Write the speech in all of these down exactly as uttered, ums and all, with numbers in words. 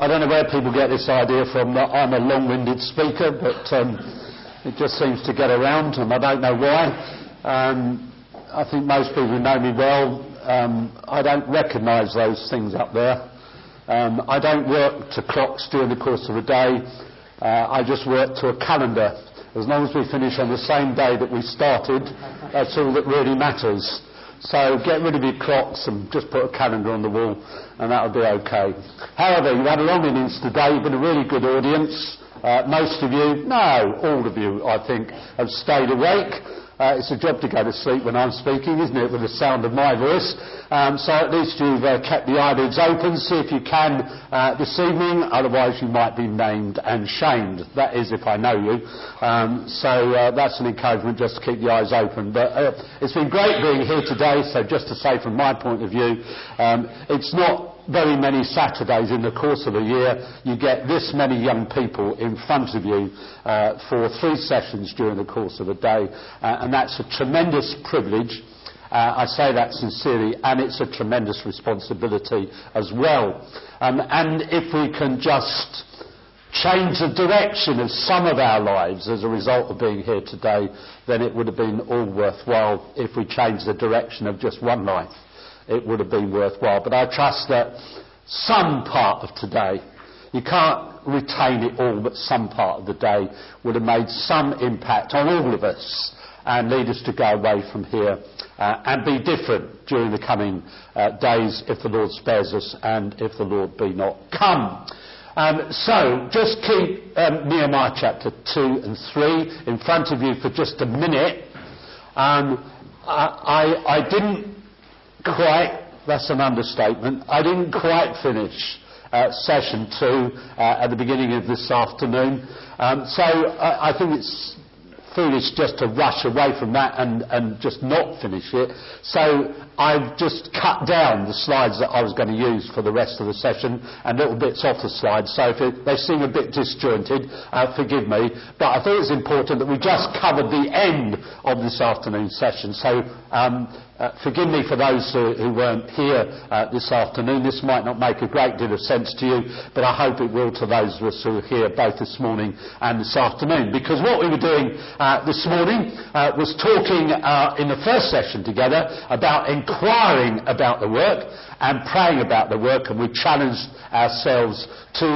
I don't know where people get this idea from that I'm a long-winded speaker, but um, it just seems to get around, and I don't know why. Um, I think most people who know me well, um, I don't recognise those things up there. Um, I don't work to clocks during the course of a day. Uh, I just work to a calendar. As long as we finish on the same day that we started, that's all that really matters. So get rid of your clocks and just put a calendar on the wall, and that'll be okay. However, you've had a long innings today. You've been a really good audience. Uh, most of you, no, all of you, I think, have stayed awake. Uh, it's a job to go to sleep when I'm speaking, isn't it, with the sound of my voice? Um, so at least you've uh, kept the eyelids open. See if you can uh, this evening, otherwise you might be named and shamed. That is if I know you. Um, so uh, that's an encouragement just to keep the eyes open. But uh, it's been great being here today, so just to say from my point of view, um, it's not very many Saturdays in the course of a year you get this many young people in front of you uh, for three sessions during the course of a day, uh, and that's a tremendous privilege. Uh, I say that sincerely, and it's a tremendous responsibility as well. Um, and if we can just change the direction of some of our lives as a result of being here today, then it would have been all worthwhile. If we changed the direction of just one life, it would have been worthwhile. But I trust that some part of today, you can't retain it all, but some part of the day would have made some impact on all of us and lead us to go away from here uh, and be different during the coming uh, days, if the Lord spares us and if the Lord be not come. Um, so just keep um, Nehemiah chapter two and three in front of you for just a minute. Um, I, I, I didn't quite, that's an understatement, I didn't quite finish uh, session two uh, at the beginning of this afternoon. Um, so I, I think it's foolish just to rush away from that and, and just not finish it. So I've just cut down the slides that I was going to use for the rest of the session and little bits off the slides. So if it, they seem a bit disjointed, uh, forgive me. But I thought it was important that we just covered the end of this afternoon's session. So um, Uh, forgive me for those uh, who weren't here uh, this afternoon. This might not make a great deal of sense to you, but I hope it will to those of us who are here both this morning and this afternoon. Because what we were doing uh, this morning uh, was talking uh, in the first session together about inquiring about the work and praying about the work, and we challenged ourselves to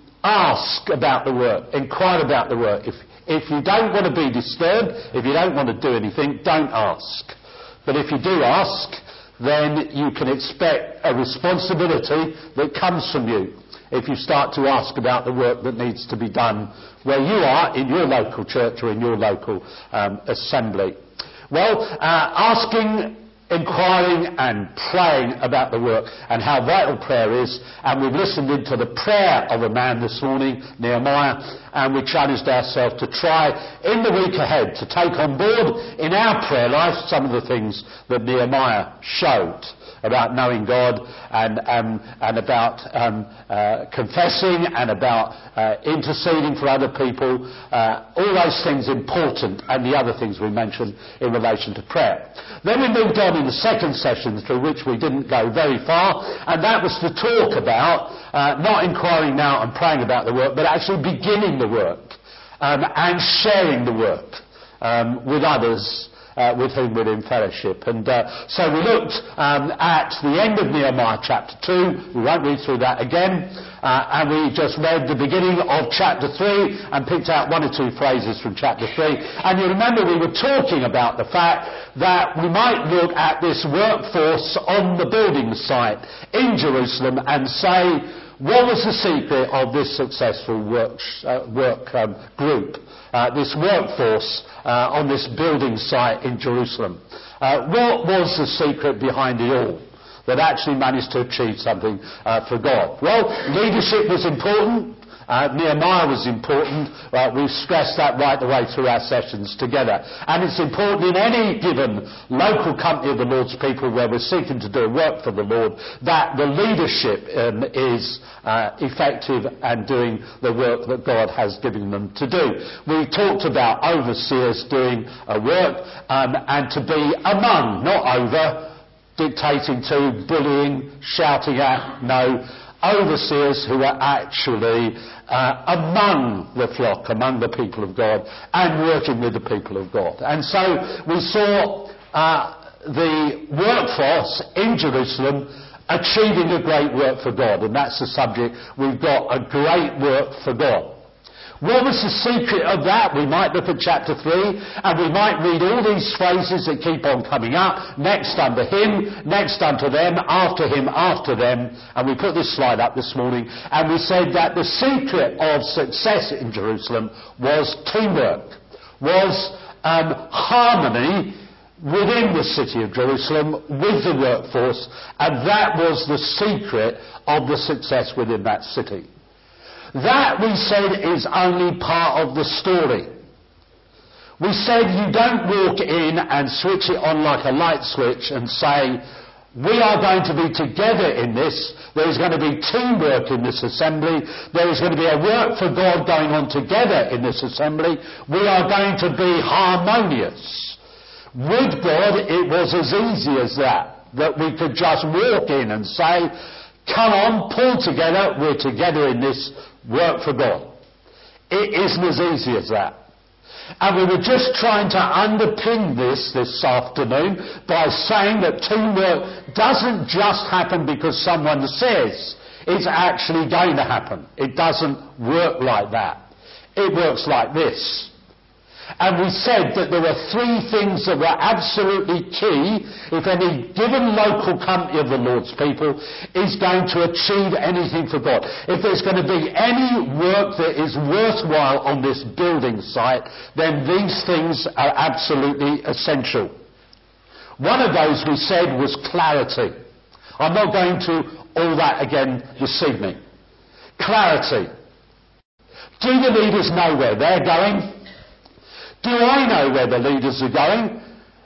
ask about the work, inquire about the work. If, if you don't want to be disturbed, if you don't want to do anything, don't ask. But if you do ask, then you can expect a responsibility that comes from you if you start to ask about the work that needs to be done where you are in your local church or in your local um, assembly. Well, uh, asking, inquiring and praying about the work and how vital prayer is, and we've listened into the prayer of a man this morning, Nehemiah, and we challenged ourselves to try in the week ahead to take on board in our prayer life some of the things that Nehemiah showed about knowing God and, um, and about um, uh, confessing and about uh, interceding for other people, uh, all those things important, and the other things we mentioned in relation to prayer. Then we moved on in the second session, through which we didn't go very far, and that was to talk about uh, not inquiring now and praying about the work, but actually beginning the work um, and sharing the work um, with others Uh, with whom we're in fellowship. And uh, so we looked um, at the end of Nehemiah chapter two. We won't read through that again. Uh, and we just read the beginning of chapter three and picked out one or two phrases from chapter three. And you remember we were talking about the fact that we might look at this workforce on the building site in Jerusalem and say, what was the secret of this successful work, uh, work um, group, uh, this workforce uh, on this building site in Jerusalem? Uh, what was the secret behind it all that actually managed to achieve something uh, for God? Well, leadership was important. Uh, Nehemiah was important. Uh, we've stressed that right the way through our sessions together. And it's important in any given local company of the Lord's people where we're seeking to do work for the Lord that the leadership um, is uh, effective and doing the work that God has given them to do. We talked about overseers doing a work um, and to be among, not over, dictating to, bullying, shouting at, no, overseers who were actually uh, among the flock, among the people of God, and working with the people of God. And so we saw uh, the workforce in Jerusalem achieving a great work for God, and that's the subject. We've got a great work for God. What was the secret of that? We might look at chapter three, and we might read all these phrases that keep on coming up. Next unto him, next unto them, after him, after them. And we put this slide up this morning, and we said that the secret of success in Jerusalem was teamwork, was um, harmony within the city of Jerusalem with the workforce, and that was the secret of the success within that city. That, we said, is only part of the story. We said you don't walk in and switch it on like a light switch and say, we are going to be together in this, there is going to be teamwork in this assembly, there is going to be a work for God going on together in this assembly, we are going to be harmonious. With God, it was as easy as that, that we could just walk in and say, come on, pull together, we're together in this work for God. It isn't as easy as that. And we were just trying to underpin this this afternoon by saying that teamwork doesn't just happen because someone says it's actually going to happen. It doesn't work like that. It works like this. And we said that there were three things that were absolutely key if any given local company of the Lord's people is going to achieve anything for God. If there's going to be any work that is worthwhile on this building site, then these things are absolutely essential. One of those, we said, was clarity. I'm not going to all that again this evening. Clarity. Do the leaders know where they're going? Do I know where the leaders are going?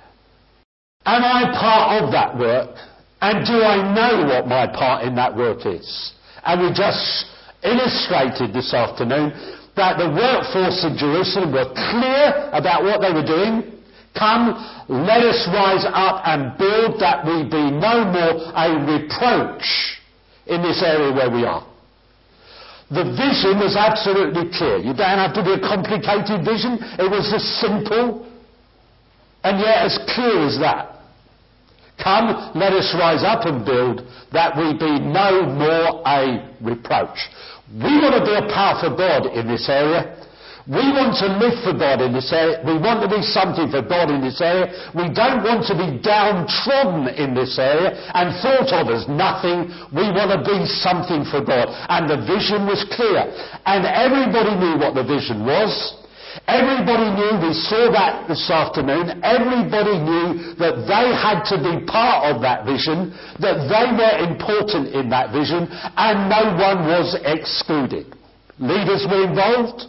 Am I part of that work? And do I know what my part in that work is? And we just illustrated this afternoon that the workforce in Jerusalem were clear about what they were doing. Come, let us rise up and build that we be no more a reproach in this area where we are. The vision was absolutely clear. You don't have to be a complicated vision. It was as simple and yet as clear as that. Come, let us rise up and build that we be no more a reproach. We want to be a powerful God in this area. We want to live for God in this area. We want to be something for God in this area. We don't want to be downtrodden in this area and thought of as nothing. We want to be something for God. And the vision was clear. And everybody knew what the vision was. Everybody knew, we saw that this afternoon, everybody knew that they had to be part of that vision, that they were important in that vision, and no one was excluded. Leaders were involved.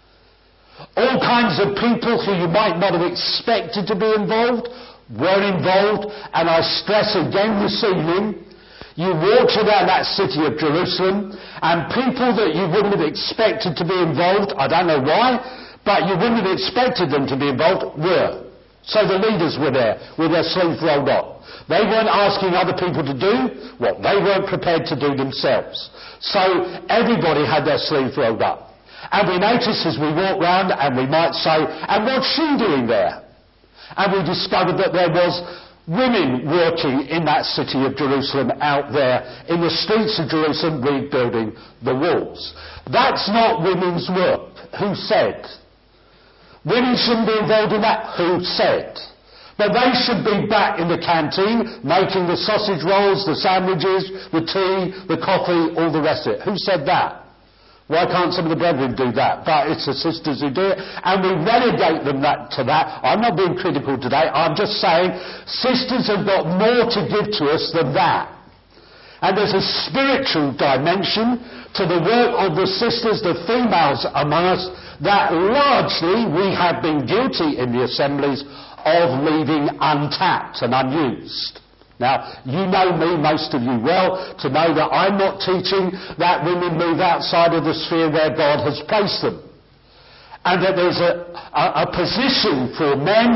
All kinds of people who you might not have expected to be involved were involved, and I stress again this evening, you walked around that city of Jerusalem, and people that you wouldn't have expected to be involved, I don't know why, but you wouldn't have expected them to be involved, were. So the leaders were there with their sleeves rolled up. They weren't asking other people to do what they weren't prepared to do themselves. So everybody had their sleeves rolled up. And we noticed as we walked round, and we might say, and what's she doing there? And we discovered that there was women working in that city of Jerusalem out there in the streets of Jerusalem rebuilding the walls. That's not women's work. Who said? Women shouldn't be involved in that. Who said? But they should be back in the canteen making the sausage rolls, the sandwiches, the tea, the coffee, all the rest of it. Who said that? Why can't some of the brethren do that? But it's the sisters who do it, and we relegate them that, to that. I'm not being critical today. I'm just saying sisters have got more to give to us than that. And there's a spiritual dimension to the work of the sisters, the females among us, that largely we have been guilty in the assemblies of leaving untapped and unused. Now, you know me, most of you well, to know that I'm not teaching that women move outside of the sphere where God has placed them. And that there's a, a, a position for men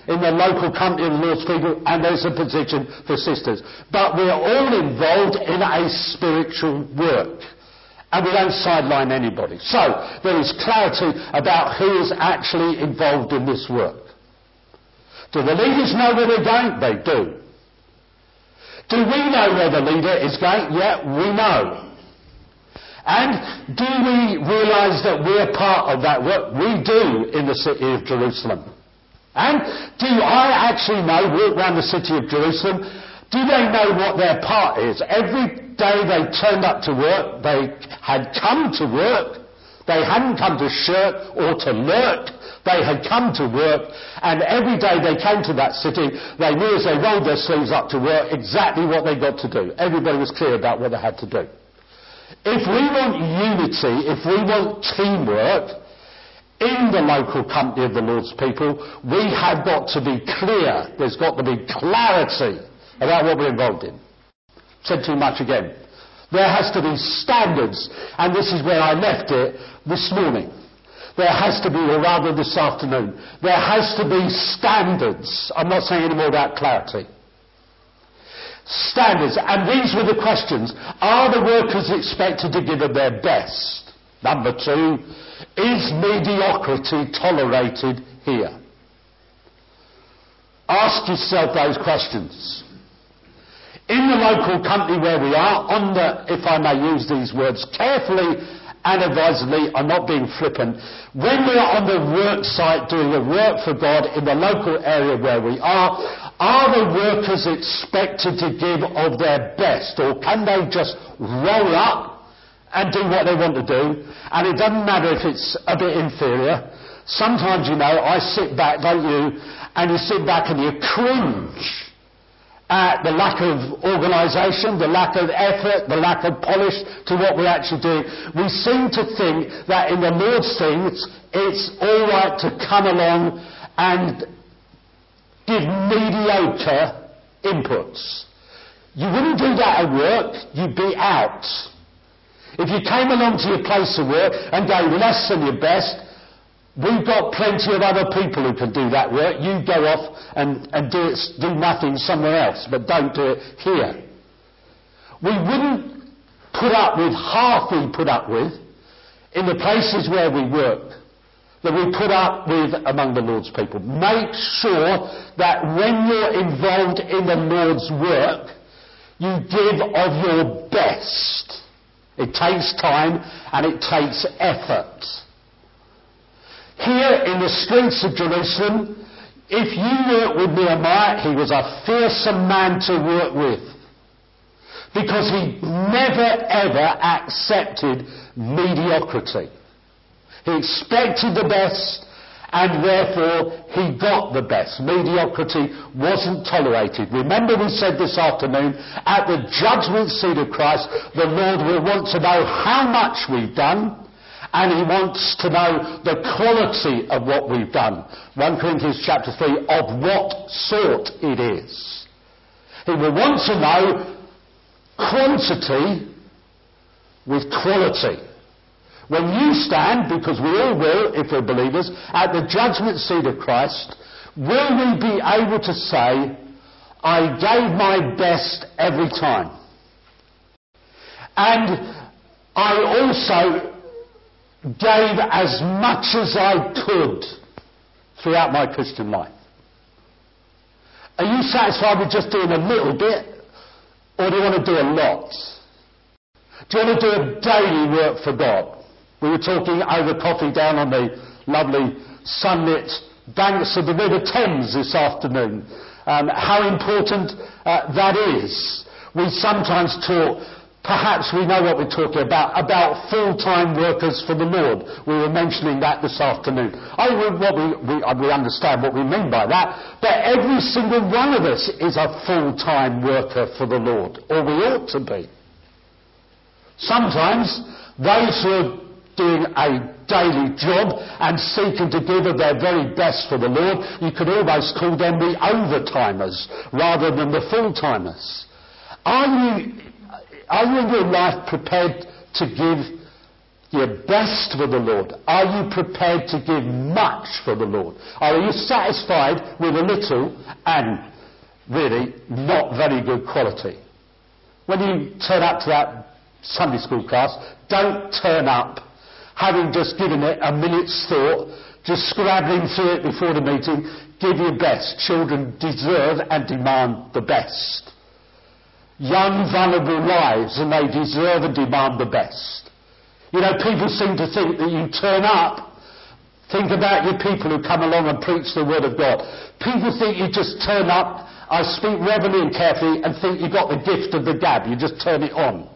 in the local company of the Lord's people, and there's a position for sisters. But we're all involved in a spiritual work, and we don't sideline anybody. So there is clarity about who is actually involved in this work. Do the leaders know where they're going? They do. Do we know where the leader is going? Yeah, we know. And do we realise that we're part of that work? We do in the city of Jerusalem. And do I actually know, walk around the city of Jerusalem, do they know what their part is? Every day they turned up to work, they had come to work, they hadn't come to shirk or to lurk, they had come to work, and every day they came to that city, they knew as they rolled their sleeves up to work exactly what they got to do. Everybody was clear about what they had to do. If we want unity, if we want teamwork in the local company of the Lord's people, we have got to be clear. There's got to be clarity about what we're involved in. Said too much again. There has to be standards, and this is where I left it this morning. There has to be, or rather this afternoon, there has to be standards. I'm not saying any more about clarity. Standards, and these were the questions. Are the workers expected to give of their best? Number two, is mediocrity tolerated here? Ask yourself those questions. In the local company where we are, on the, if I may use these words carefully and advisedly, I'm not being flippant, when we're on the work site doing the work for God in the local area where we are, are the workers expected to give of their best, or can they just roll up and do what they want to do? And it doesn't matter if it's a bit inferior. Sometimes, you know, I sit back, don't you, and you sit back and you cringe at the lack of organisation, the lack of effort, the lack of polish to what we're actually doing. We seem to think that in the Lord's things, it's all right to come along and give mediocre inputs. You wouldn't do that at work, you'd be out. If you came along to your place of work and gave less than your best, we've got plenty of other people who can do that work. You go off and, and do, it, do nothing somewhere else, but don't do it here. We wouldn't put up with half we put up with in the places where we work, that we put up with among the Lord's people. Make sure that when you're involved in the Lord's work, you give of your best. It takes time and it takes effort. Here in the streets of Jerusalem, if you work with Nehemiah, he was a fearsome man to work with, because he never ever accepted mediocrity. He expected the best, and therefore he got the best. Mediocrity wasn't tolerated. Remember, we said this afternoon, at the judgment seat of Christ, the Lord will want to know how much we've done, and he wants to know the quality of what we've done. First Corinthians chapter three, of what sort it is. He will want to know quantity with quality. When you stand, because we all will, if we're believers, at the judgment seat of Christ, will we be able to say, I gave my best every time? And I also gave as much as I could throughout my Christian life. Are you satisfied with just doing a little bit, or do you want to do a lot? Do you want to do a daily work for God? We were talking over coffee down on the lovely sunlit banks of the River Thames this afternoon. Um, how important uh, that is. We sometimes talk, perhaps we know what we're talking about, about full-time workers for the Lord. We were mentioning that this afternoon. I mean, what we, we, we understand what we mean by that, but every single one of us is a full-time worker for the Lord, or we ought to be. Sometimes those who are doing a daily job and seeking to give of their very best for the Lord, you could almost call them the overtimers rather than the full-timers. Are you, are you in your life prepared to give your best for the Lord? Are you prepared to give much for the Lord? Are you satisfied with a little and really not very good quality? When you turn up to that Sunday school class, don't turn up having just given it a minute's thought, just scrabbling through it before the meeting. Give your best. Children deserve and demand the best. Young, vulnerable lives, and they deserve and demand the best. You know, people seem to think that you turn up. Think about your people who come along and preach the Word of God. People think you just turn up, I speak reverently and carefully, and think you've got the gift of the gab. You just turn it on.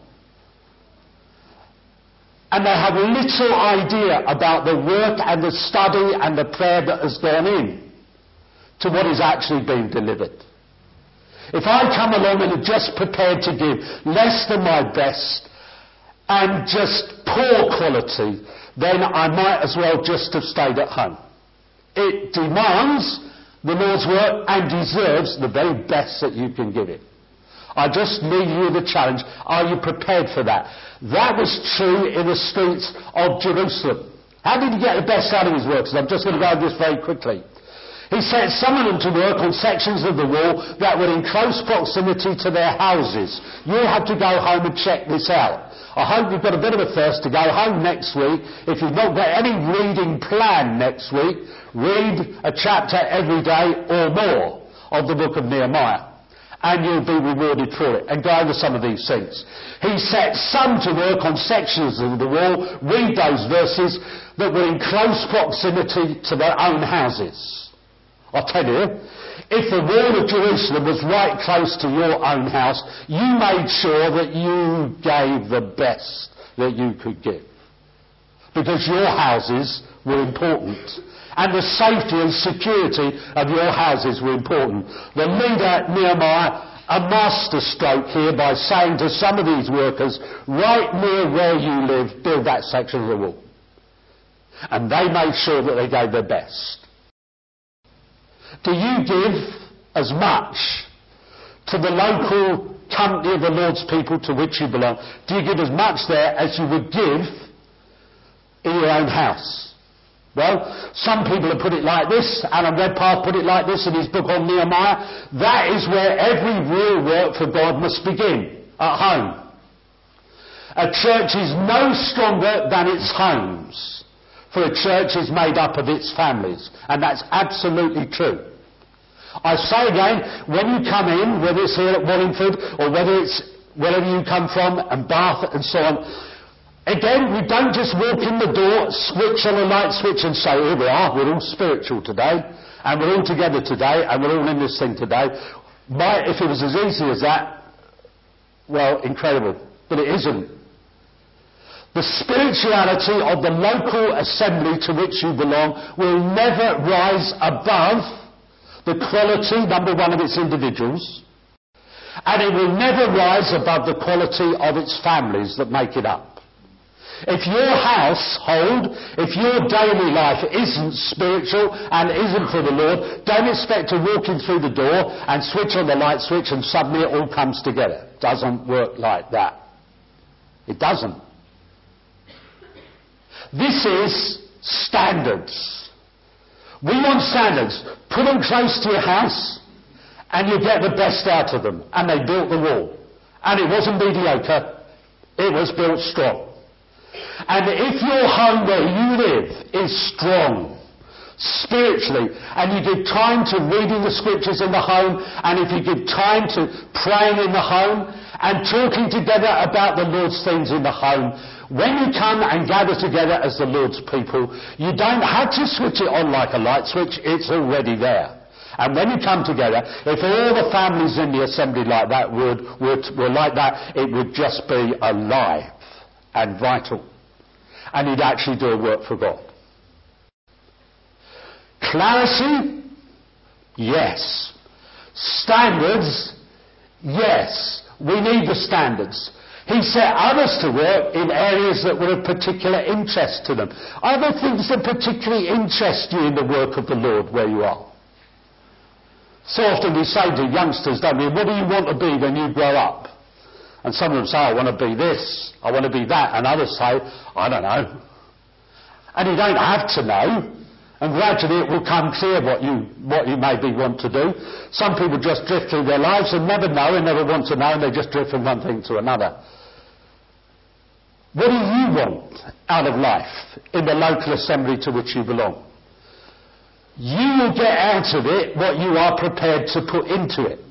And they have little idea about the work and the study and the prayer that has gone in to what is actually being delivered. If I come along and am just prepared to give less than my best and just poor quality, then I might as well just have stayed at home. It demands the Lord's work and deserves the very best that you can give it. I just leave you the challenge. Are you prepared for that? That was true in the streets of Jerusalem. How did he get the best out of his works? I'm just going to go over this very quickly. He set some of them to work on sections of the wall that were in close proximity to their houses. You'll have to go home and check this out. I hope you've got a bit of a thirst to go home next week. If you've not got any reading plan next week, read a chapter every day or more of the book of Nehemiah, and you'll be rewarded for it. And go over some of these things. He set some to work on sections of the wall, read those verses, that were in close proximity to their own houses. I'll tell you, if the wall of Jerusalem was right close to your own house, you made sure that you gave the best that you could give. Because your houses were important. And the safety and security of your houses were important. The leader, Nehemiah, a masterstroke here by saying to some of these workers, right near where you live, build that section of the wall. And they made sure that they gave their best. Do you give as much to the local company of the Lord's people to which you belong? Do you give as much there as you would give in your own house? Well, some people have put it like this. Alan Redpath put it like this in his book on Nehemiah. That is where every real work for God must begin, at home. A church is no stronger than its homes, for a church is made up of its families. And that's absolutely true. I say again, when you come in, whether it's here at Wallingford or whether it's wherever you come from, and Bath and so on, again, we don't just walk in the door, switch on a light switch and say, here we are, we're all spiritual today, and we're all together today, and we're all in this thing today. My, if it was as easy as that, well, incredible. But it isn't. The spirituality of the local assembly to which you belong will never rise above the quality, number one, of its individuals, and it will never rise above the quality of its families that make it up. If your household, if your daily life isn't spiritual and isn't for the Lord, don't expect to walk in through the door and switch on the light switch and suddenly it all comes together. It doesn't work like that. It doesn't. This is standards. We want standards. Put them close to your house and you get the best out of them. And they built the wall. And it wasn't mediocre. It was built strong. And if your home where you live is strong, spiritually, and you give time to reading the scriptures in the home, and if you give time to praying in the home, and talking together about the Lord's things in the home, when you come and gather together as the Lord's people, you don't have to switch it on like a light switch, it's already there. And when you come together, if all the families in the assembly like that would, would, were like that, it would just be alive and vital. And you'd actually do a work for God. Clarity? Yes. Standards? Yes. We need the standards. He set others to work in areas that were of particular interest to them. Other things that particularly interest you in the work of the Lord where you are. So often we say to youngsters, don't we, what do you want to be when you grow up? And some of them say, I want to be this, I want to be that, and others say, I don't know. And you don't have to know, and gradually it will come clear what you what you maybe want to do. Some people just drift through their lives and never know and never want to know, and they just drift from one thing to another. What do you want out of life in the local assembly to which you belong? You will get out of it what you are prepared to put into it.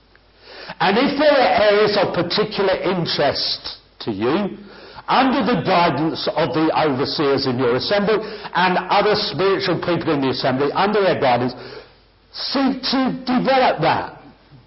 And if there are areas of particular interest to you, under the guidance of the overseers in your assembly and other spiritual people in the assembly, under their guidance, seek to develop that.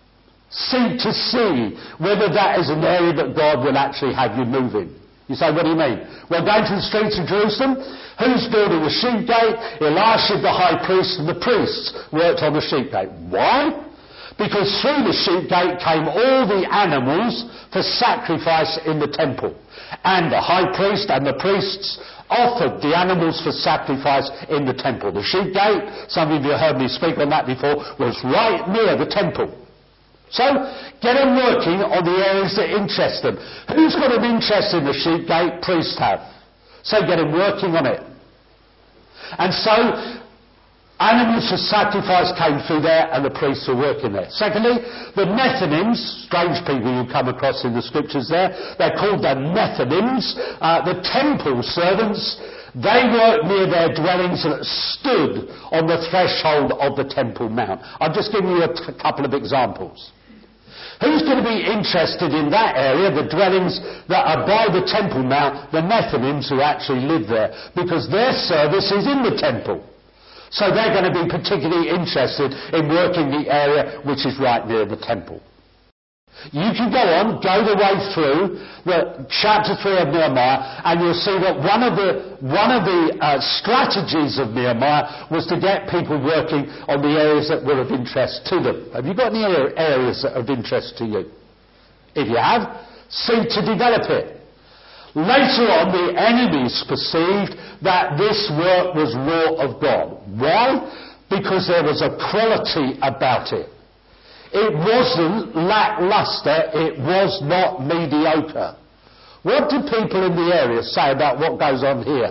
Seek to see whether that is an area that God will actually have you move in. You say, what do you mean? We're going to the streets of Jerusalem. Who's building the sheep gate? Elisha, the high priest, and the priests worked on the sheep gate. Why? Because through the sheep gate came all the animals for sacrifice in the temple. And the high priest and the priests offered the animals for sacrifice in the temple. The sheep gate, some of you have heard me speak on that before, was right near the temple. So, get them working on the areas that interest them. Who's got an interest in the sheep gate? Priests have. So get them working on it. And so, animals for sacrifice came through there and the priests were working there. Secondly, the Nethinims, strange people you come across in the scriptures there, they're called the Nethinims, uh, the temple servants. They worked near their dwellings that stood on the threshold of the Temple Mount. I've just given you a t- couple of examples. Who's going to be interested in that area, the dwellings that are by the Temple Mount, the Nethinims who actually live there, because their service is in the temple. So they're going to be particularly interested in working the area which is right near the temple. You can go on, go the way through the chapter three of Nehemiah, and you'll see that one of the one of the uh, strategies of Nehemiah was to get people working on the areas that were of interest to them. Have you got any areas that are of interest to you? If you have, seek to develop it. Later on, the enemies perceived that this work was law of God. Why? Because there was a quality about it. It wasn't lackluster, it was not mediocre. What do people in the area say about what goes on here?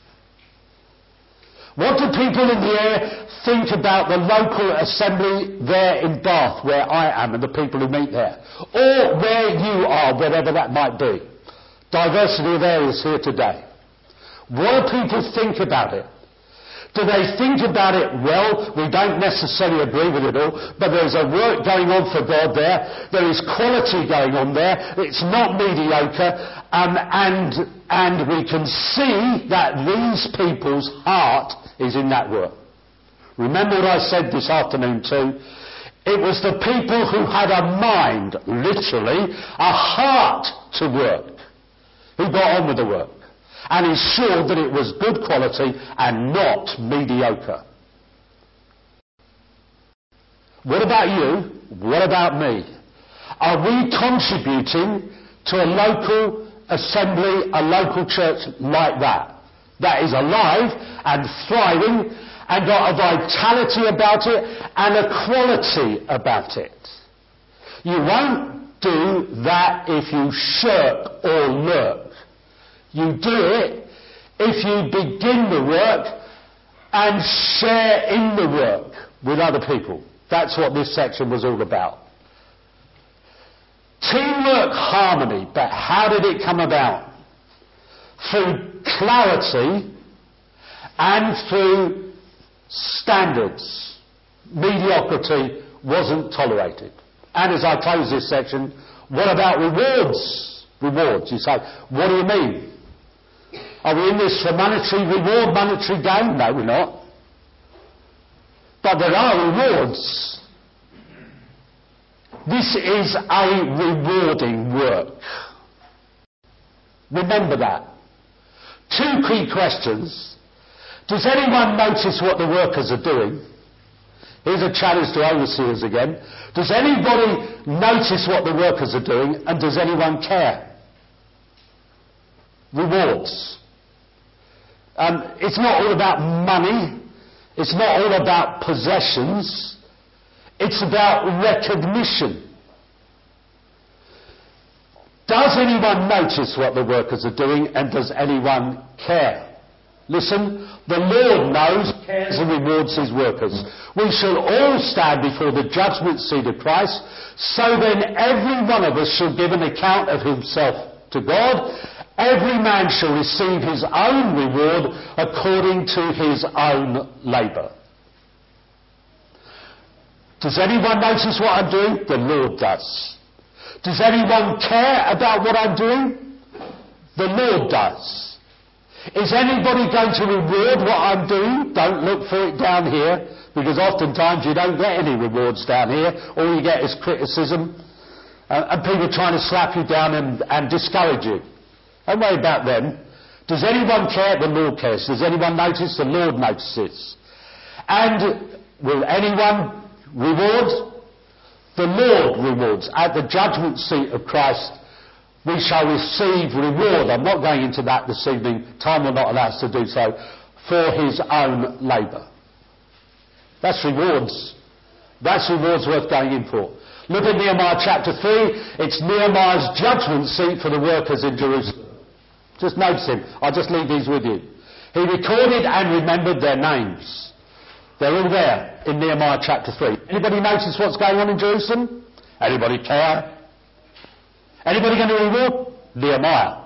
What do people in the area think about the local assembly there in Bath, where I am, and the people who meet there? Or where you are, wherever that might be. Diversity of areas here today. What do people think about it? Do they think about it well? We don't necessarily agree with it all, but there's a work going on for God there. There is quality going on there. It's not mediocre. Um, and, and we can see that these people's heart is in that work. Remember what I said this afternoon too? It was the people who had a mind, literally, a heart to work, who got on with the work and ensured that it was good quality and not mediocre. What about you? What about me? Are we contributing to a local assembly, a local church like that? That is alive and thriving and got a vitality about it and a quality about it. You won't do that if you shirk or lurk. You do it if you begin the work and share in the work with other people. That's what this section was all about. Teamwork, harmony, but how did it come about? Through clarity and through standards. Mediocrity wasn't tolerated. And as I close this section, what about rewards? Rewards. You say, what do you mean? Are we in this for monetary reward, monetary gain? No, we're not. But there are rewards. This is a rewarding work. Remember that. Two key questions. Does anyone notice what the workers are doing? Here's a challenge to overseers again. Does anybody notice what the workers are doing, and does anyone care? Rewards. Um, it's not all about money. It's not all about possessions. It's about recognition. Does anyone notice what the workers are doing, and does anyone care? Listen, the Lord knows, cares and rewards his workers. We shall all stand before the judgment seat of Christ, so then every one of us shall give an account of himself to God. Every man shall receive his own reward according to his own labour. Does anyone notice what I'm doing? The Lord does. Does anyone care about what I'm doing? The Lord does. Is anybody going to reward what I'm doing? Don't look for it down here, because oftentimes you don't get any rewards down here. All you get is criticism uh, and people trying to slap you down and, and discourage you. Don't worry about them. Does anyone care? The Lord cares. Does anyone notice? The Lord notices. And will anyone reward? The Lord rewards. At the judgment seat of Christ, we shall receive reward. I'm not going into that this evening. Time will not allow us to do so. For his own labour. That's rewards. That's rewards worth going in for. Look at Nehemiah chapter three. It's Nehemiah's judgment seat for the workers in Jerusalem. Just notice him. I'll just leave these with you. He recorded and remembered their names. They're all there in Nehemiah chapter three. Anybody notice what's going on in Jerusalem? Anybody care? Anybody going to reward? Nehemiah.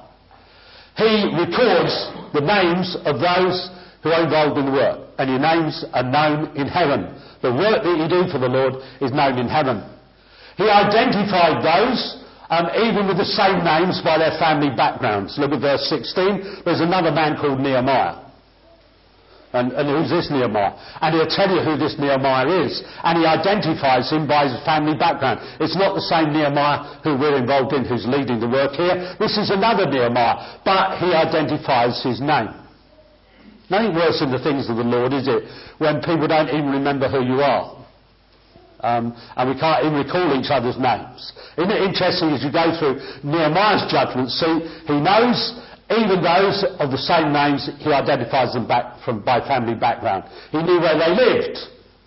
He records the names of those who are involved in the work, and your names are known in heaven. The work that you do for the Lord is known in heaven. He identified those, um, even with the same names, by their family backgrounds. Look at verse sixteen. There's another man called Nehemiah. And, and who's this Nehemiah? And he'll tell you who this Nehemiah is. And he identifies him by his family background. It's not the same Nehemiah who we're involved in who's leading the work here. This is another Nehemiah. But he identifies his name. Nothing worse in the things of the Lord, is it? When people don't even remember who you are. Um, and we can't even recall each other's names. Isn't it interesting as you go through Nehemiah's judgment seat, he knows even those of the same names, he identifies them back from by family background. He knew where they lived.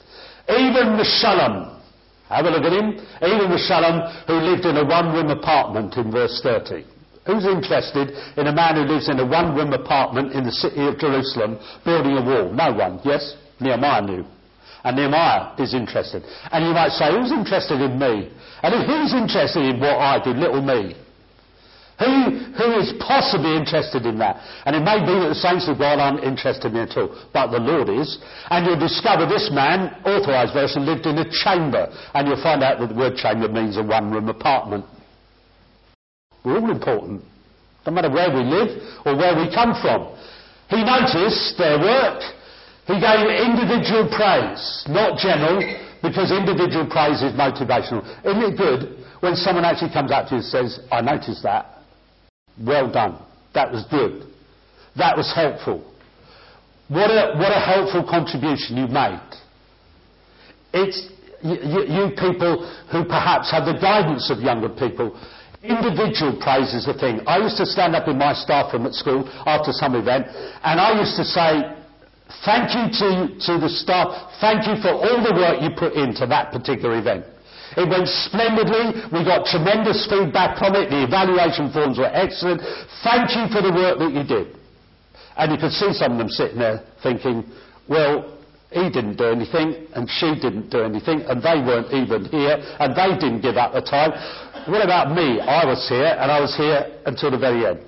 Even Meshullam, have a look at him. Even Meshullam, who lived in a one-room apartment in verse thirty. Who's interested in a man who lives in a one-room apartment in the city of Jerusalem, building a wall? No one. Yes? Nehemiah knew. And Nehemiah is interested. And you might say, who's interested in me? And if he's interested in what I did, little me, Who, who is possibly interested in that? And it may be that the saints of God aren't interested in it at all, but the Lord is. And you'll discover this man, authorised version, lived in a chamber. And you'll find out that the word chamber means a one-room apartment. We're all important. No matter where we live or where we come from. He noticed their work. He gave individual praise, not general, because individual praise is motivational. Isn't it good when someone actually comes up to you and says, I noticed that. Well done. That was good. That was helpful. What a, what a helpful contribution you made. It's you, you people who perhaps have the guidance of younger people. Individual praise is the thing. I used to stand up in my staff room at school after some event, and I used to say, thank you to, to the staff, thank you for all the work you put into that particular event. It went splendidly. We got tremendous feedback from it. The evaluation forms were excellent. Thank you for the work that you did. And you could see some of them sitting there thinking, well, he didn't do anything, and she didn't do anything, and they weren't even here, and they didn't give up the time. What about me? I was here, and I was here until the very end.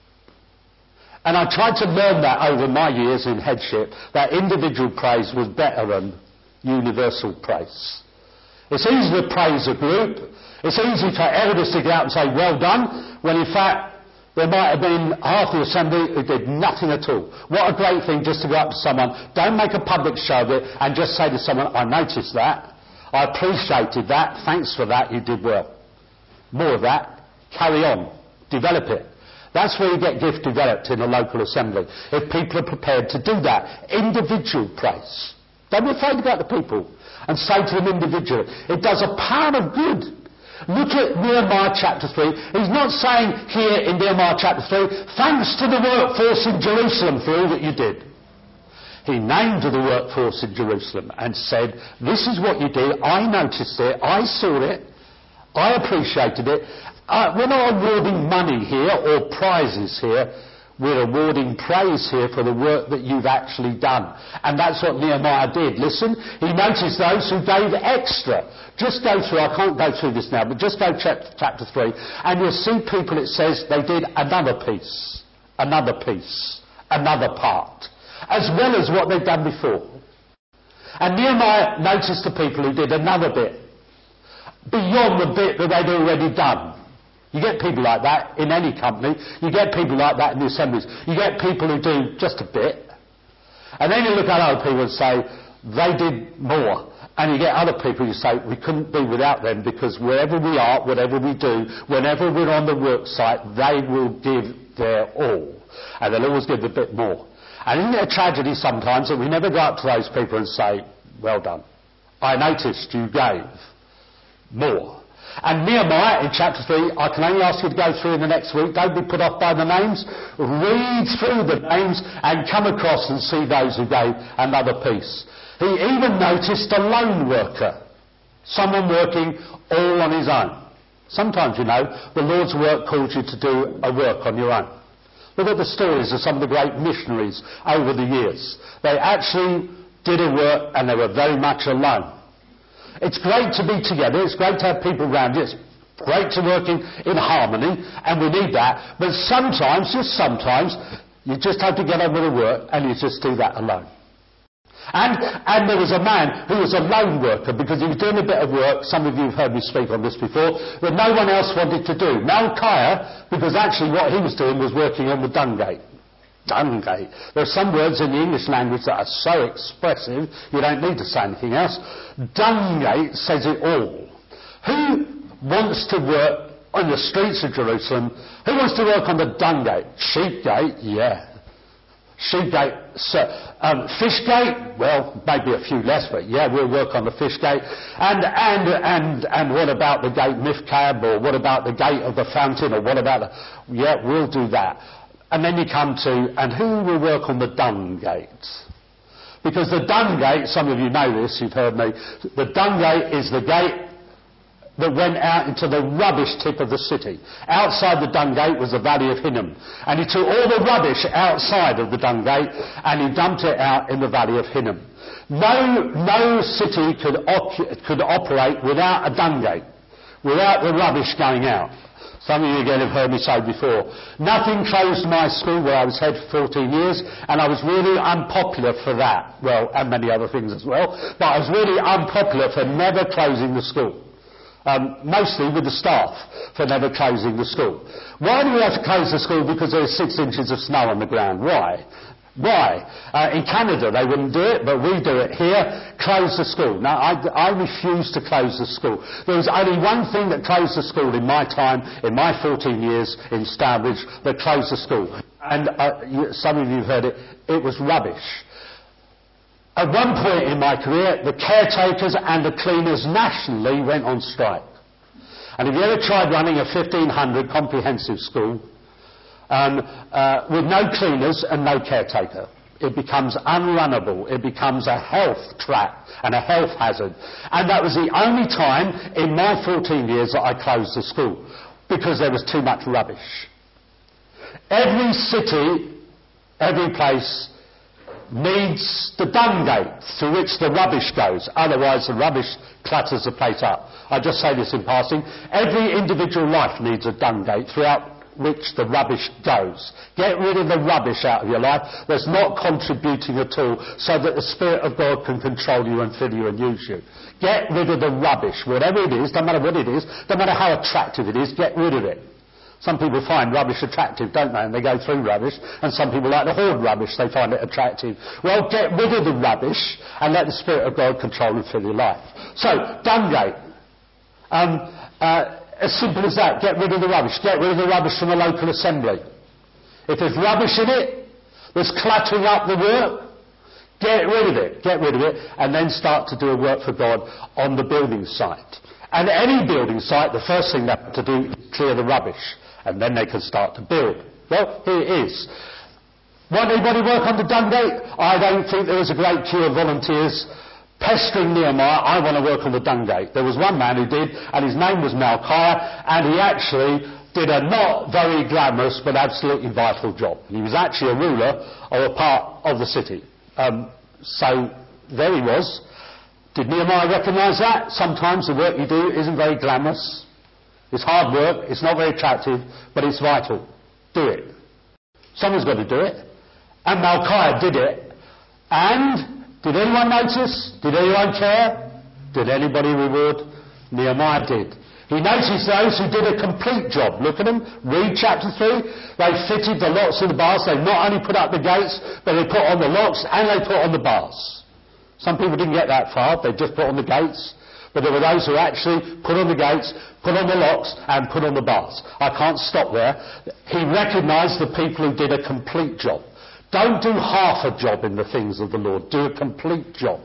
And I tried to learn that over my years in headship, that individual praise was better than universal praise. It's easy to praise a group. It's easy for elders to get out and say, well done, when in fact there might have been half the assembly who did nothing at all. What a great thing just to go up to someone, don't make a public show of it, and just say to someone, I noticed that, I appreciated that, thanks for that, you did well. More of that, carry on, develop it. That's where you get gift developed in a local assembly, if people are prepared to do that. Individual praise. Don't be afraid about the people. And say to them individually, it does a pound of good. Look at Nehemiah chapter three. He's not saying here in Nehemiah chapter three, thanks to the workforce in Jerusalem for all that you did. He named the workforce in Jerusalem and said, this is what you did, I noticed it, I saw it, I appreciated it, Uh, we're not awarding money here or prizes here. We're awarding praise here for the work that you've actually done. And that's what Nehemiah did. Listen, he noticed those who gave extra. Just go through, I can't go through this now, but just go to chapter three, and you'll see people, it says, they did another piece, another piece, another part, as well as what they'd done before. And Nehemiah noticed the people who did another bit, beyond the bit that they'd already done. You get people like that in any company. You get people like that in the assemblies. You get people who do just a bit. And then you look at other people and say, they did more. And you get other people who say, we couldn't be without them, because wherever we are, whatever we do, whenever we're on the work site, they will give their all. And they'll always give a bit more. And isn't it a tragedy sometimes that we never go up to those people and say, well done. I noticed you gave more. And Nehemiah, in chapter three, I can only ask you to go through in the next week. Don't be put off by the names. Read through the names and come across and see those who gave another piece. He even noticed a lone worker, someone working all on his own. Sometimes, you know, the Lord's work calls you to do a work on your own. Look at the stories of some of the great missionaries over the years. They actually did a work and they were very much alone. It's great to be together, it's great to have people around you, it's great to work in, in harmony, and we need that, but sometimes, just sometimes, you just have to get on with the work and you just do that alone. And, and there was a man who was a lone worker because he was doing a bit of work, some of you have heard me speak on this before, that no one else wanted to do. Malchiah, because actually what he was doing was working on the dung gate. Dung gate. There are some words in the English language that are so expressive, you don't need to say anything else. Dung gate says it all. Who wants to work on the streets of Jerusalem? Who wants to work on the dung gate? Sheep gate? Yeah. Sheep gate. So, um, fish gate? Well, maybe a few less, but yeah, we'll work on the fish gate. And, and, and, and what about the gate Mifkab? Or what about the gate of the fountain? Or what about the... Yeah, we'll do that. And then you come to, and who will work on the dung gate? Because the dung gate, some of you know this, you've heard me, the dung gate is the gate that went out into the rubbish tip of the city. Outside the dung gate was the Valley of Hinnom. And he took all the rubbish outside of the dung gate and he dumped it out in the Valley of Hinnom. No, no city could, op- could operate without a dung gate, without the rubbish going out. Some of you again have heard me say before. Nothing closed my school where I was head for fourteen years, and I was really unpopular for that. Well, and many other things as well. But I was really unpopular for never closing the school. Um, mostly with the staff for never closing the school. Why do we have to close the school? Because there's six inches of snow on the ground. Why? Why? Uh, in Canada they wouldn't do it, but we do it here. Close the school. Now, I, I refuse to close the school. There was only one thing that closed the school in my time, in my fourteen years in Stourbridge, that closed the school. And uh, you, some of you have heard it, it was rubbish. At one point in my career, the caretakers and the cleaners nationally went on strike. And if you ever tried running a fifteen hundred comprehensive school, Um, uh, with no cleaners and no caretaker, it becomes unrunnable. It becomes a health trap and a health hazard. And that was the only time in my fourteen years that I closed the school, because there was too much rubbish. Every city, every place needs the dung gate through which the rubbish goes. Otherwise the rubbish clutters the place up. I just say this in passing. Every individual life needs a dung gate throughout which the rubbish goes. Get rid of the rubbish out of your life that's not contributing at all, so that the Spirit of God can control you and fill you and use you. Get rid of the rubbish, whatever it is, no matter what it is, no matter how attractive it is, get rid of it. Some people find rubbish attractive, don't they? And they go through rubbish. And some people like to hoard rubbish, they find it attractive. Well, get rid of the rubbish and let the Spirit of God control and fill your life. So, dung gate. Um, uh, As simple as that. Get rid of the rubbish. Get rid of the rubbish from the local assembly. If there's rubbish in it that's cluttering up the work, get rid of it. Get rid of it, and then start to do a work for God on the building site. And any building site, the first thing they have to do is clear the rubbish, and then they can start to build. Well, here it is. Want anybody work on the dung gate? I don't think there is a great queue of volunteers. pestering Nehemiah, I want to work on the dung gate. There was one man who did, and his name was Malchiah, and he actually did a not very glamorous but absolutely vital job. He was actually a ruler of a part of the city. Um, so there he was. Did Nehemiah recognise that? Sometimes the work you do isn't very glamorous. It's hard work, it's not very attractive, but it's vital. Do it. Someone's got to do it. And Malchiah did it. And did anyone notice? Did anyone care? Did anybody reward? Nehemiah did. He noticed those who did a complete job. Look at them. Read chapter three. They fitted the locks of the bars. They not only put up the gates, but they put on the locks and they put on the bars. Some people didn't get that far. They just put on the gates. But there were those who actually put on the gates, put on the locks, and put on the bars. I can't stop there. He recognised the people who did a complete job. Don't do half a job in the things of the Lord. Do a complete job.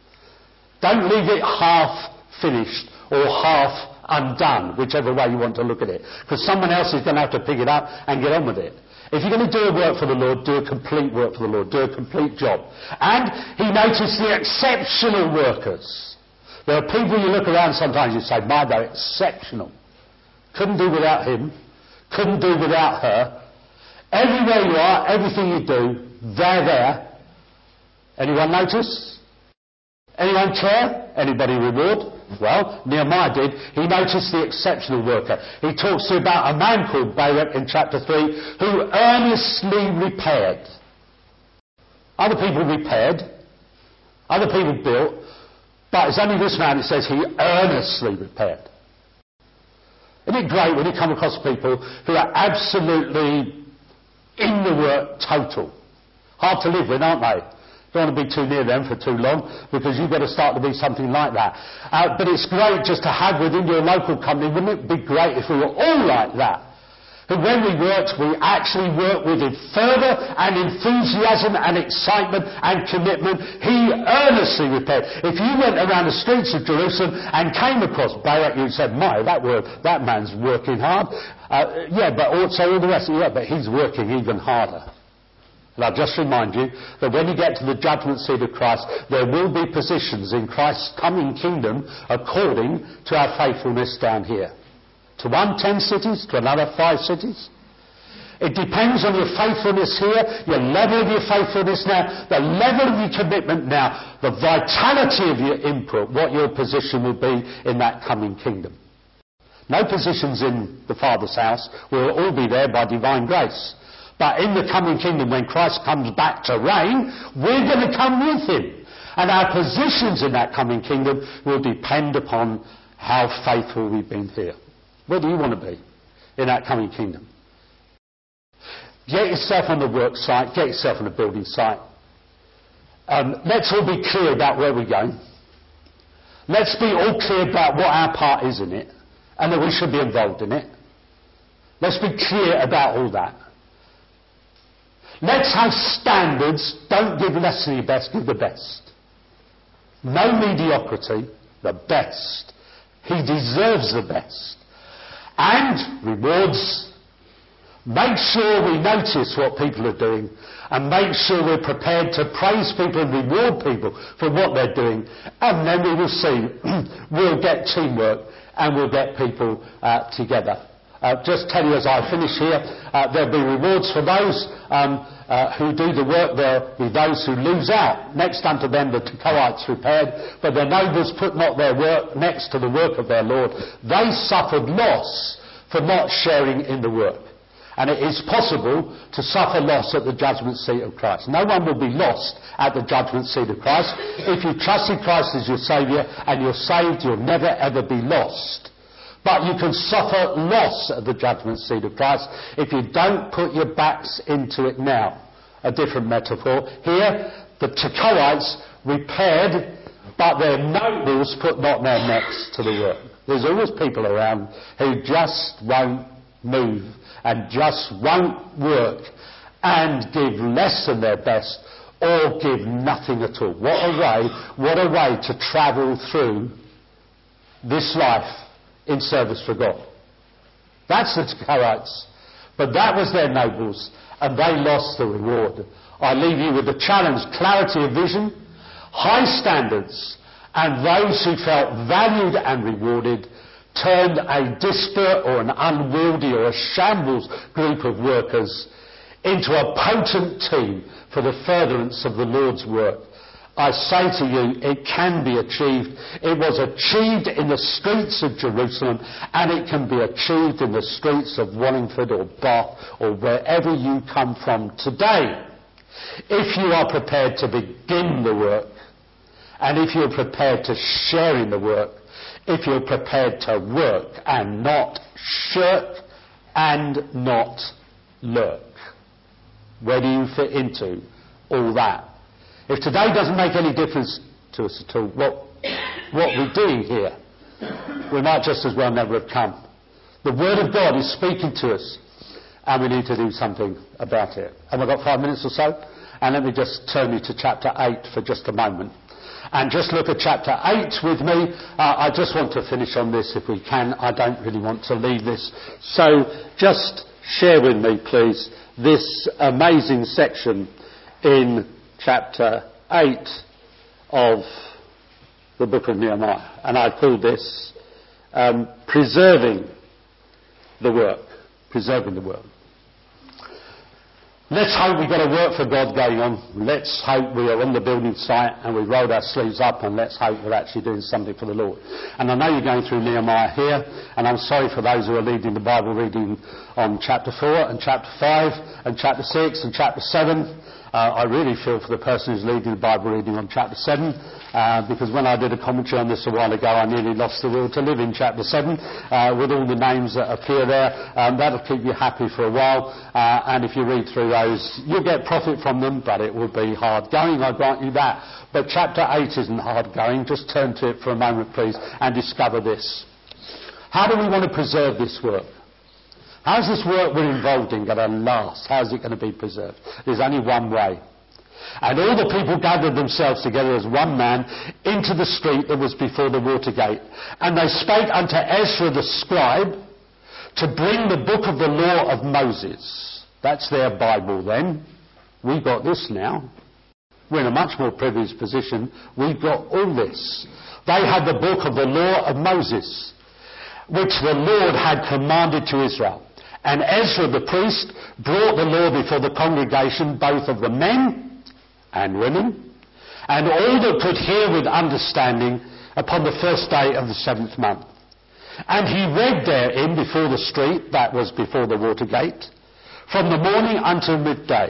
Don't leave it half finished or half undone, whichever way you want to look at it. Because someone else is going to have to pick it up and get on with it. If you're going to do a work for the Lord, do a complete work for the Lord. Do a complete job. And he noticed the exceptional workers. There are people you look around sometimes you say, my, they're exceptional. Couldn't do without him. Couldn't do without her. Everywhere you are, everything you do, they're there. Anyone notice? Anyone care? Anybody reward? Well, Nehemiah did. He noticed the exceptional worker. He talks to about a man called Barak in chapter three who earnestly repaired. Other people repaired. Other people built. But it's only this man, it says, he earnestly repaired. Isn't it great when you come across people who are absolutely in the work total? Hard to live with, aren't they? Don't want to be too near them for too long, because you've got to start to be something like that. Uh, but it's great just to have within your local company. Wouldn't it be great if we were all like that? But when we worked, we actually worked with it further and enthusiasm and excitement and commitment. He earnestly repaired. If you went around the streets of Jerusalem and came across Barak, you said, my, that, work, that man's working hard. Uh, yeah, but also all the rest of it, yeah, but he's working even harder. And I'll just remind you that when you get to the judgment seat of Christ, there will be positions in Christ's coming kingdom according to our faithfulness down here. To one, ten cities, to another, five cities. It depends on your faithfulness here, your level of your faithfulness now, the level of your commitment now, the vitality of your input, what your position will be in that coming kingdom. No positions in the Father's house. We'll all be there by divine grace. But in the coming kingdom, when Christ comes back to reign, we're going to come with him. And our positions in that coming kingdom will depend upon how faithful we've been here. Where do you want to be in that coming kingdom? Get yourself on the work site, get yourself on the building site. Um, let's all be clear about where we're going. Let's be all clear about what our part is in it, and that we should be involved in it. Let's be clear about all that. Let's have standards. Don't give less than your best, give the best. No mediocrity, the best. He deserves the best. And rewards. Make sure we notice what people are doing, and make sure we're prepared to praise people and reward people for what they're doing. And then we will see, we'll get teamwork and we'll get people uh, together. Uh, just tell you as I finish here, uh, there'll be rewards for those um, uh, who do the work. There'll be those who lose out. Next unto them the Tekoites repaired, but their nobles put not their work next to the work of their Lord. They suffered loss for not sharing in the work. And it is possible to suffer loss at the judgment seat of Christ. No one will be lost at the judgment seat of Christ. If you trusted Christ as your Saviour and you're saved, you'll never ever be lost. But you can suffer loss at the judgment seat of Christ if you don't put your backs into it now. A different metaphor. Here, the Tekoites repaired, but their nobles put not their necks to the work. There's always people around who just won't move and just won't work and give less than their best or give nothing at all. What a way, what a way to travel through this life in service for God. That's the Tekoites. But that was their nobles, and they lost the reward. I leave you with the challenge, clarity of vision, high standards, And those who felt valued and rewarded turned a disparate or an unwieldy or a shambles group of workers into a potent team for the furtherance of the Lord's work. I say to you, it can be achieved. It was achieved in the streets of Jerusalem, and it can be achieved in the streets of Wallingford or Bath or wherever you come from today. If you are prepared to begin the work, and if you're prepared to share in the work, if you're prepared to work and not shirk and not lurk. Where do you fit into all that? If today doesn't make any difference to us at all, what, what we're doing here, we might just as well never have come. The Word of God is speaking to us, and we need to do something about it. And we've got five minutes or so, and let me just turn you to chapter eight for just a moment. And just look at chapter eight with me. Uh, I just want to finish on this if we can. I don't really want to leave this. So just share with me, please, this amazing section in chapter eight of the book of Nehemiah. And I call this um, preserving the work. Preserving the work. Let's hope we've got a work for God going on. Let's hope we are on the building site and we rolled our sleeves up, and let's hope we're actually doing something for the Lord. And I know you're going through Nehemiah here, and I'm sorry for those who are leading the Bible reading on chapter four and chapter five and chapter six and chapter seven. Uh, I really feel for the person who's leading the Bible reading on chapter seven, uh, because when I did a commentary on this a while ago, I nearly lost the will to live in chapter seven, uh, with all the names that appear there. Um, that'll keep you happy for a while, uh, and if you read through those, you'll get profit from them, but it will be hard going, I grant you that. But chapter eight isn't hard going. Just turn to it for a moment, please, and discover this. How do we want to preserve this work? How's this work we're involved in going to last? How's it going to be preserved? There's only one way. And all the people gathered themselves together as one man into the street that was before the water gate. And they spake unto Ezra the scribe to bring the book of the law of Moses. That's their Bible then. We've got this now. We're in a much more privileged position. We've got all this. They had the book of the law of Moses, which the Lord had commanded to Israel. And Ezra the priest brought the law before the congregation, both of the men and women, and all that could hear with understanding, upon the first day of the seventh month. And he read therein before the street, that was before the water gate, from the morning until midday,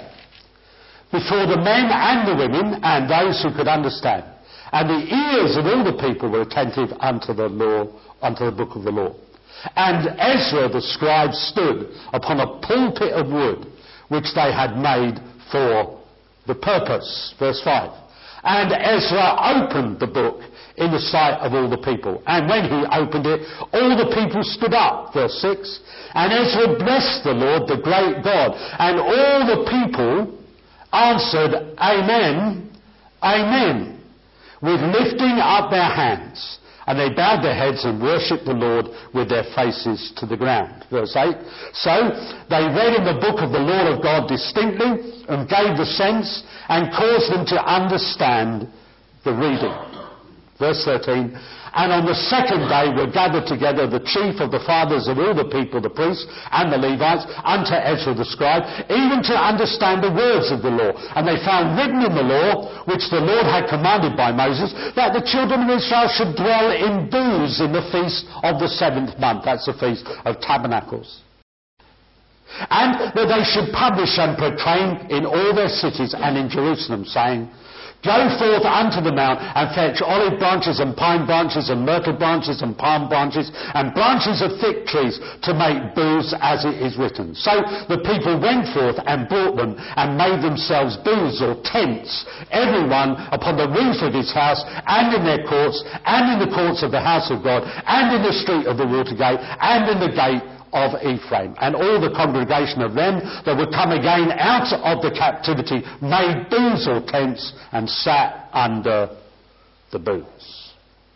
before the men and the women, and those who could understand. And the ears of all the people were attentive unto the law, unto the book of the law. And Ezra the scribe stood upon a pulpit of wood, which they had made for the purpose. Verse five. And Ezra opened the book in the sight of all the people. And when he opened it, all the people stood up. Verse six. And Ezra blessed the Lord, the great God. And all the people answered, Amen, Amen, with lifting up their hands. And they bowed their heads and worshipped the Lord with their faces to the ground. Verse eight. So they read in the book of the law of God distinctly, and gave the sense, and caused them to understand the reading. Verse thirteen. And on the second day were gathered together the chief of the fathers of all the people, the priests and the Levites, unto Ezra the scribe, even to understand the words of the law. And they found written in the law, which the Lord had commanded by Moses, that the children of Israel should dwell in booths in the feast of the seventh month. That's the feast of tabernacles. And that they should publish and proclaim in all their cities and in Jerusalem, saying, Go forth unto the mount, and fetch olive branches, and pine branches, and myrtle branches, and palm branches, and branches of thick trees, to make booths, as it is written. So the people went forth and brought them, and made themselves booths or tents, everyone upon the roof of his house, and in their courts, and in the courts of the house of God, and in the street of the water gate, and in the gate of Ephraim. And all the congregation of them that would come again out of the captivity made booths or tents, and sat under the booths.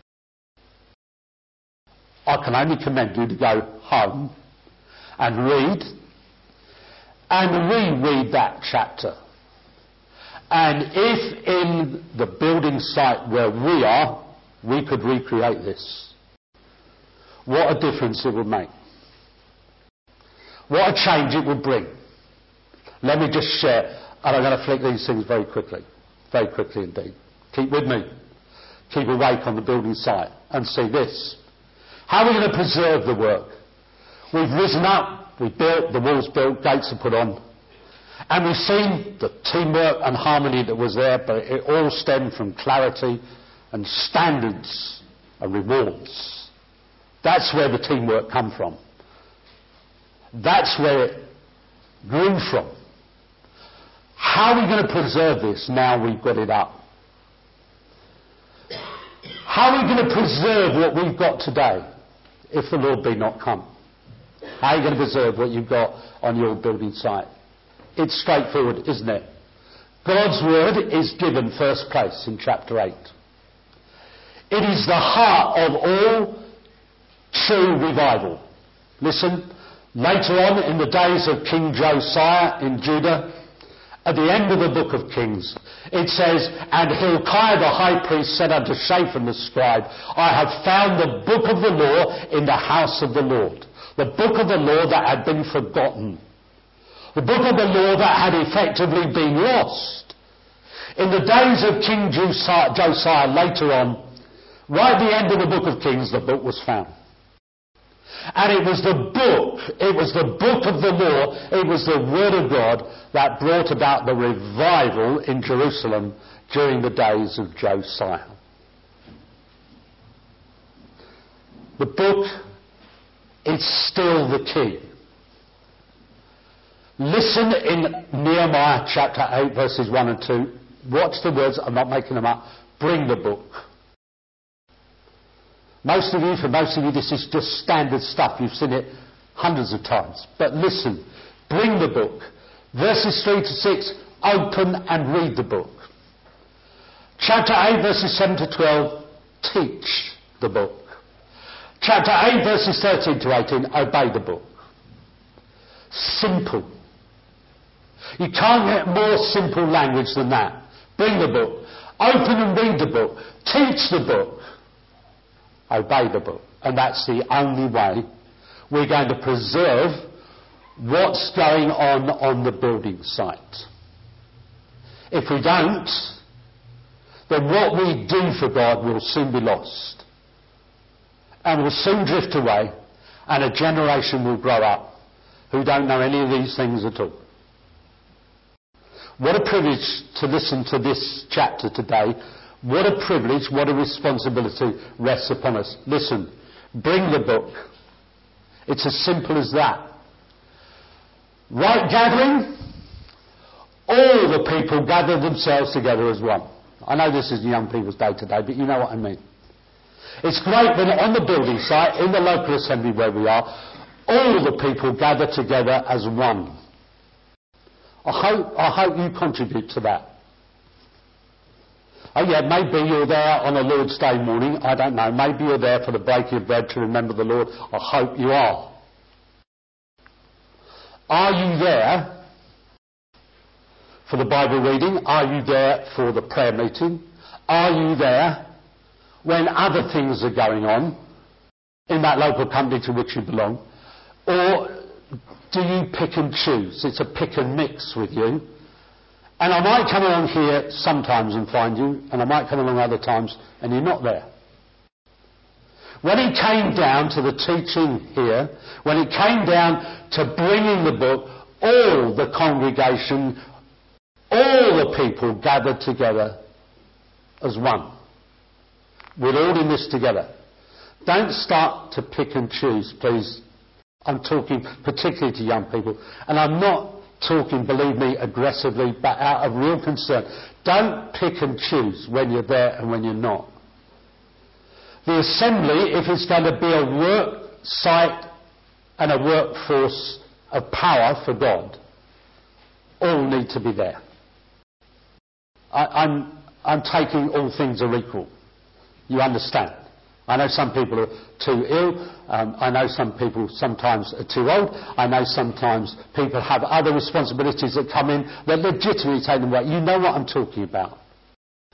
I can only commend you to go home and read and reread that chapter. And if in the building site where we are, we could recreate this, what a difference it would make. What a change it would bring. Let me just share, and I'm going to flick these things very quickly, very quickly indeed. Keep with me. Keep awake on the building site and see this. How are we going to preserve the work? We've risen up, we've built, the walls built, gates are put on, and we've seen the teamwork and harmony that was there, but it all stemmed from clarity and standards and rewards. That's where the teamwork come from. That's where it grew from. How are we going to preserve this now we've got it up? How are we going to preserve what we've got today if the Lord be not come? How are you going to preserve what you've got on your building site? It's straightforward, isn't it? God's word is given first place in chapter eight. It is the heart of all true revival. Listen, later on in the days of King Josiah in Judah, at the end of the book of Kings, it says, "And Hilkiah the high priest said unto Shaphan the scribe, I have found the book of the law in the house of the Lord." The book of the law that had been forgotten. The book of the law that had effectively been lost. In the days of King Josiah, Josiah later on, right at the end of the book of Kings, the book was found. And it was the book, it was the book of the law, it was the word of God that brought about the revival in Jerusalem during the days of Josiah. The book is still the key. Listen in Nehemiah chapter eight verses one and two. Watch the words, I'm not making them up. Bring the book. Most of you, for most of you, this is just standard stuff. You've seen it hundreds of times. But listen, bring the book. Verses three to six, open and read the book. Chapter eight, verses seven to twelve, teach the book. Chapter eight, verses thirteen to eighteen, obey the book. Simple. You can't get more simple language than that. Bring the book. Open and read the book. Teach the book. Obey the book. And that's the only way we're going to preserve what's going on on the building site. If we don't, then what we do for God will soon be lost. And will soon drift away, and a generation will grow up who don't know any of these things at all. What a privilege to listen to this chapter today. What a privilege, what a responsibility rests upon us. Listen, bring the book. It's as simple as that. Right gathering, all the people gather themselves together as one. I know this is young people's day today, but you know what I mean. It's great when on the building site, in the local assembly where we are, all the people gather together as one. I hope, I hope you contribute to that. Oh yeah, maybe you're there on a Lord's Day morning, I don't know. Maybe you're there for the breaking of bread to remember the Lord. I hope you are. Are you there for the Bible reading? Are you there for the prayer meeting? Are you there when other things are going on in that local company to which you belong? Or do you pick and choose? It's a pick and mix with you. And I might come along here sometimes and find you, and I might come along other times and you're not there. When it came down to the teaching here, when it came down to bringing the book, all the congregation, all the people gathered together as one. We're all in this together. Don't start to pick and choose, please. I'm talking particularly to young people. And I'm not talking, believe me, aggressively, but out of real concern. Don't pick and choose when you're there and when you're not. The assembly, if it's going to be a work site and a workforce of power for God, all need to be there. I, I'm, I'm taking all things are equal. You understand? I know some people are too ill. Um, I know some people sometimes are too old. I know sometimes people have other responsibilities that come in that legitimately take them away. You know what I'm talking about.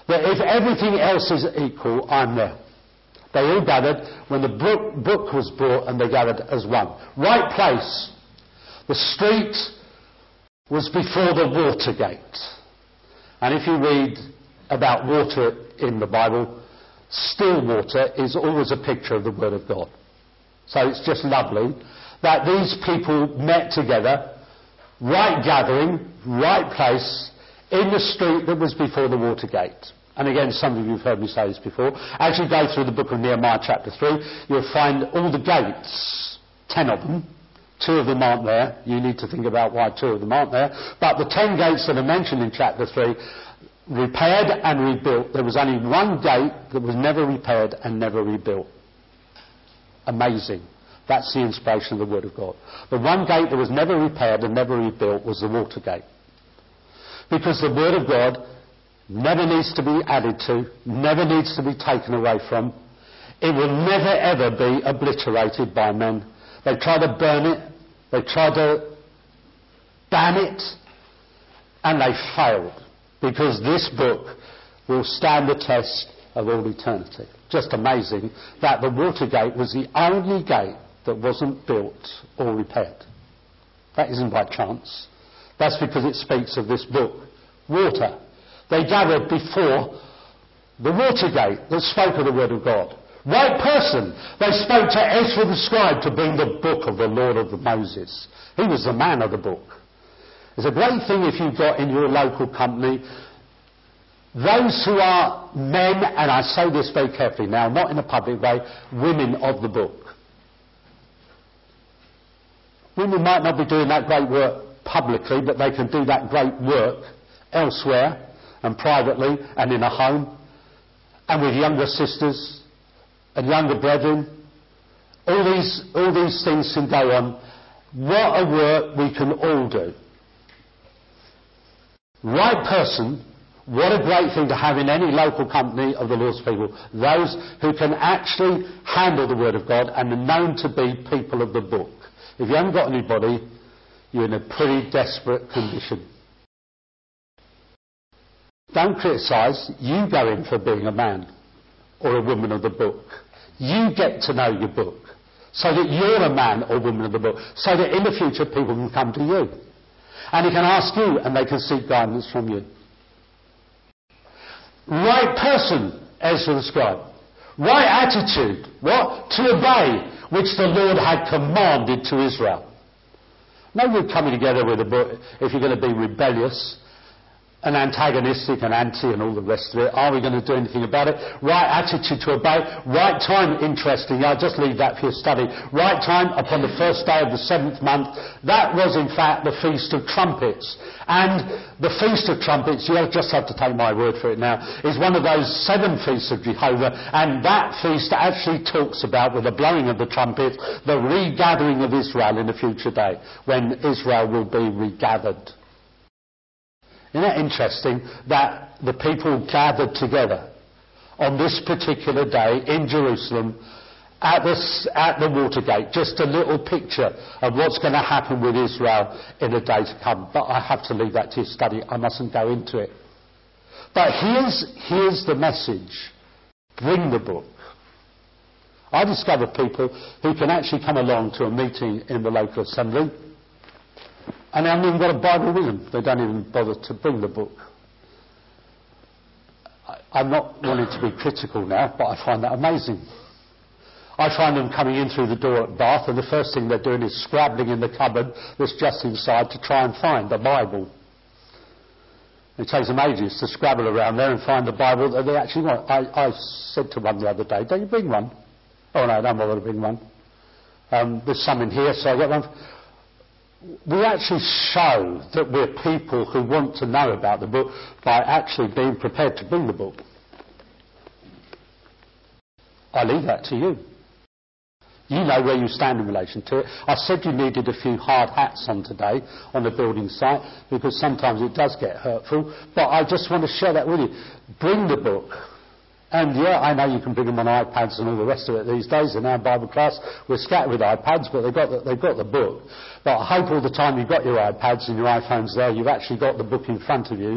that if everything else is equal, I'm there. They all gathered when the book, book was brought, and they gathered as one. Right place. The street was before the water gate. And if you read about water in the Bible, still water is always a picture of the Word of God. So it's just lovely that these people met together, right gathering, right place, in the street that was before the water gate. And again, some of you have heard me say this before. As you go through the book of Nehemiah chapter three, you'll find all the gates, ten of them. Two of them aren't there. You need to think about why two of them aren't there. But the ten gates that are mentioned in chapter three, repaired and rebuilt. There was only one gate that was never repaired and never rebuilt. Amazing. That's the inspiration of the Word of God. The one gate that was never repaired and never rebuilt was the water gate. Because the Word of God never needs to be added to, never needs to be taken away from. It will never ever be obliterated by men. They try to burn it, they try to ban it, and they failed. Because this book will stand the test of all eternity. Just amazing that the water gate was the only gate that wasn't built or repaired. That isn't by chance. That's because it speaks of this book, water. They gathered before the water gate that spoke of the Word of God. Right person. They spoke to Ezra the scribe to bring the book of the Lord of Moses. He was the man of the book. It's a great thing if you've got in your local company those who are men, and I say this very carefully now, not in a public way, women of the book. Women might not be doing that great work publicly, but they can do that great work elsewhere and privately and in a home and with younger sisters and younger brethren. All these, all these things can go on. What a work we can all do. Right person, what a great thing to have in any local company of the Lord's people. Those who can actually handle the Word of God and are known to be people of the book. If you haven't got anybody, you're in a pretty desperate condition. Don't criticise. You go in for being a man or a woman of the book. You get to know your book so that you're a man or woman of the book, so that in the future people can come to you. And they can ask you and they can seek guidance from you. Right person, Ezra the scribe. Right attitude. What? To obey, which the Lord had commanded to Israel. No good coming together with a book if you're going to be rebellious and antagonistic and anti and all the rest of it. Are we going to do anything about it? Right attitude to obey. Right time, interesting. I'll just leave that for your study. Right time upon the first day of the seventh month. That was in fact the Feast of Trumpets. And the Feast of Trumpets, you'll just have to take my word for it now, is one of those seven feasts of Jehovah. And that feast actually talks about, with the blowing of the trumpet, the regathering of Israel in the future day, when Israel will be regathered. Isn't that interesting that the people gathered together on this particular day in Jerusalem at the, at the water gate? Just a little picture of what's going to happen with Israel in the day to come. But I have to leave that to your study. I mustn't go into it. But here's, here's the message. Bring the book. I discover people who can actually come along to a meeting in the local assembly and they haven't even got a Bible with them. They don't even bother to bring the book. I, I'm not wanting to be critical now, but I find that amazing. I find them coming in through the door at Bath, and the first thing they're doing is scrabbling in the cupboard that's just inside to try and find the Bible. It takes them ages to scrabble around there and find the Bible that they actually want. I, I said to one the other day, don't you bring one? Oh no, don't bother to bring one. Um, there's some in here, so I got one. We actually show that we're people who want to know about the book by actually being prepared to bring the book. I leave that to you. You know where you stand in relation to it. I said you needed a few hard hats on today on the building site because sometimes it does get hurtful, but I just want to share that with you. Bring the book. And yeah, I know you can bring them on iPads and all the rest of it these days. In our Bible class, we're scattered with iPads, but they've got the, they've got the book. But I hope all the time you've got your iPads and your iPhones there, you've actually got the book in front of you,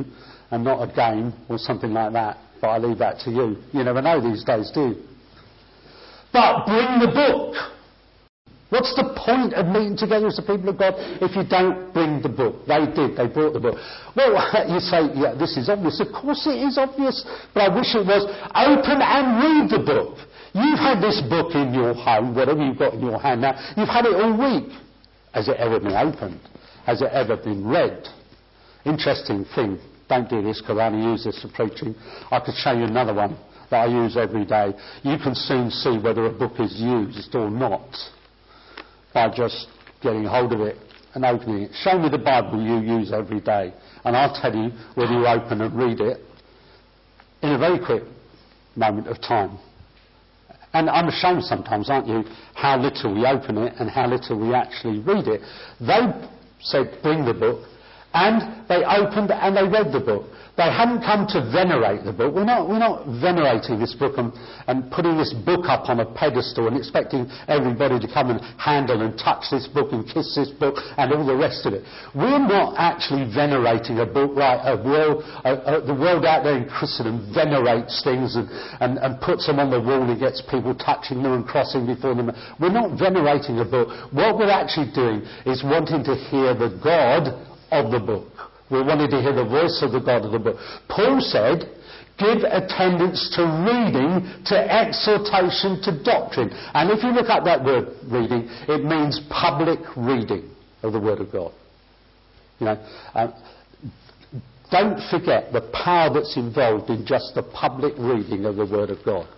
and not a game or something like that. But I leave that to you. You never know these days, do you? But bring the book. What's the point of meeting together as the people of God if you don't bring the book? They did. They brought the book. Well, you say, yeah, this is obvious. Of course it is obvious. But I wish it was. Open and read the book. You've had this book in your home, whatever you've got in your hand now. You've had it all week. Has it ever been opened? Has it ever been read? Interesting thing. Don't do this because I only use this for preaching. I could show you another one that I use every day. You can soon see whether a book is used or not by just getting hold of it and opening it. Show me the Bible you use every day, and I'll tell you whether you open and read it in a very quick moment of time. And I'm ashamed sometimes, aren't you, how little we open it and how little we actually read it. They said, bring the book, and they opened and they read the book. They hadn't come to venerate the book. We're not, we're not venerating this book and, and putting this book up on a pedestal and expecting everybody to come and handle and touch this book and kiss this book and all the rest of it. We're not actually venerating a book like a world, uh, uh, the world out there in Christendom venerates things and, and, and puts them on the wall and gets people touching them and crossing before them. We're not venerating a book. What we're actually doing is wanting to hear the God of the book. We wanted to hear the voice of the God of the book. Paul said, give attendance to reading, to exhortation, to doctrine. And if you look up that word reading, it means public reading of the Word of God. You know, um, don't forget the power that's involved in just the public reading of the Word of God.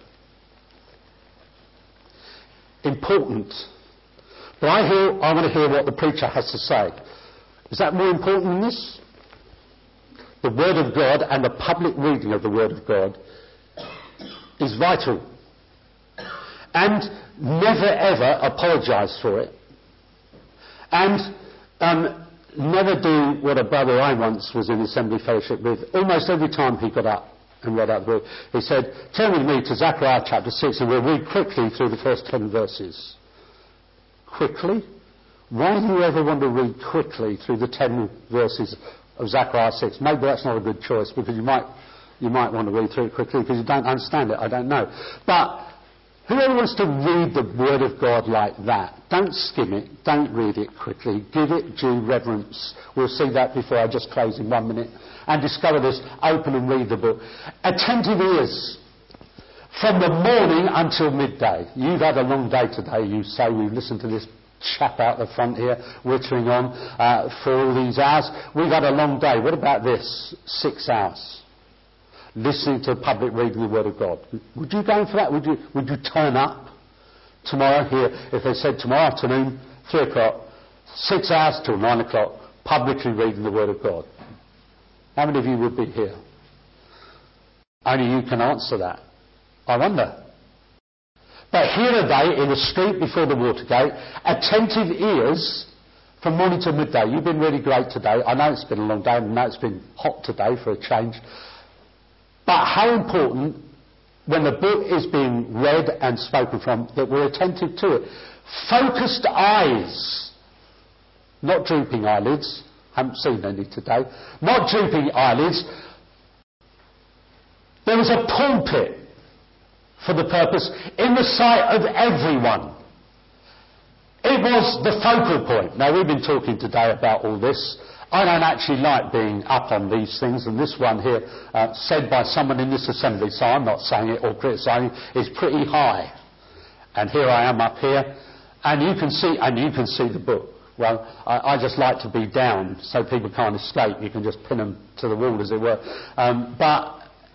Important. But I hear, I want to hear what the preacher has to say. Is that more important than this? The Word of God and the public reading of the Word of God is vital. And never ever apologise for it. And um, never do what a brother I once was in assembly fellowship with. Almost every time he got up and read out the book, he said, turn with me to Zechariah chapter six and we'll read quickly through the first ten verses. Quickly? Why do you ever want to read quickly through the ten verses of Zechariah six? Maybe that's not a good choice because you might you might want to read through it quickly because you don't understand it. I don't know. But whoever wants to read the Word of God like that, don't skim it, don't read it quickly, give it due reverence. We'll see that before I just close in one minute. And discover this, open and read the book. Attentive ears. From the morning until midday. You've had a long day today, you say. We've listened to this chap out the front here wittering on uh, for all these hours. We've had a long day. What about this? Six hours. Listening to public reading the Word of God. Would you go in for that? Would you, would you turn up tomorrow here if they said tomorrow afternoon, three o'clock, six hours till nine o'clock, publicly reading the Word of God? How many of you would be here? Only you can answer that. I wonder. But here are they in the street before the Watergate, attentive ears from morning till midday. You've been really great today. I know it's been a long day, and I know it's been hot today for a change. But how important, when the book is being read and spoken from, that we're attentive to it. Focused eyes, not drooping eyelids. Haven't seen any today. Not drooping eyelids. There was a pulpit for the purpose in the sight of everyone. It was the focal point. Now, we've been talking today about all this. I don't actually like being up on these things, and this one here, uh, said by someone in this assembly, so I'm not saying it or criticising, is pretty high. And here I am up here, and you can see, and you can see the book. Well, I, I just like to be down so people can't escape. You can just pin them to the wall, as it were. Um, but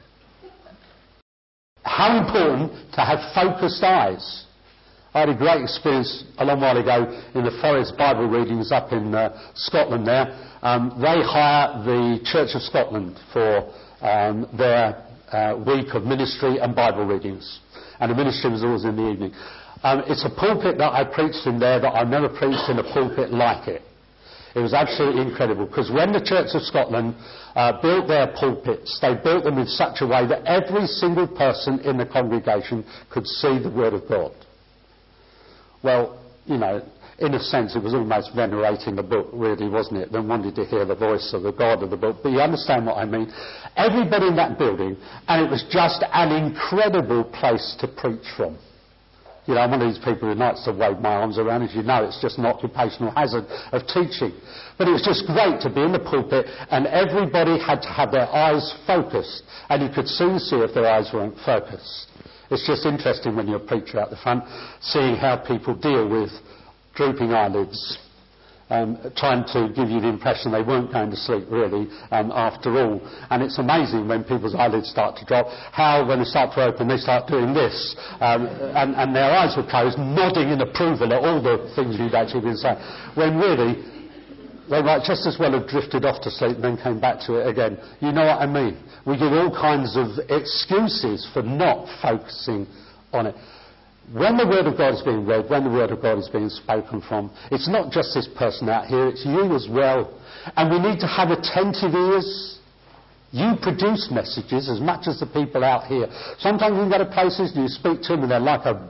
how important to have focused eyes. I had a great experience a long while ago in the Forest Bible readings up in uh, Scotland there. Um, they hire the Church of Scotland for um, their uh, week of ministry and Bible readings. And the ministry was always in the evening. Um, it's a pulpit that I preached in there that I've never preached in a pulpit like it. It was absolutely incredible, because when the Church of Scotland uh, built their pulpits, they built them in such a way that every single person in the congregation could see the Word of God. Well, you know, in a sense, it was almost venerating the book, really, wasn't it? They wanted to hear the voice of the God of the book. But you understand what I mean? Everybody in that building, and it was just an incredible place to preach from. You know, I'm one of these people who likes to wave my arms around. As you know, it's just an occupational hazard of teaching. But it was just great to be in the pulpit, and everybody had to have their eyes focused, and you could soon see if their eyes weren't focused. It's just interesting when you're a preacher out the front, seeing how people deal with drooping eyelids, um, trying to give you the impression they weren't going to sleep really um, after all. And it's amazing when people's eyelids start to drop, how when they start to open they start doing this, um, and, and their eyes were closed, nodding in approval at all the things you'd actually been saying, when really they might just as well have drifted off to sleep and then came back to it again. You know what I mean? We give all kinds of excuses for not focusing on it. When the Word of God is being read, when the Word of God is being spoken from, it's not just this person out here, it's you as well. And we need to have attentive ears. You produce messages as much as the people out here. Sometimes you can go to places and you speak to them and they're like a,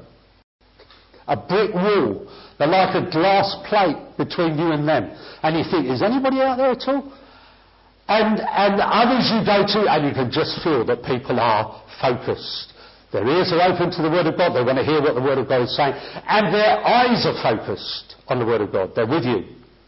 a brick wall. They're like a glass plate between you and them. And you think, is anybody out there at all? And, and others you go to, and you can just feel that people are focused. Their ears are open to the Word of God. They want to hear what the Word of God is saying. And their eyes are focused on the Word of God. They're with you.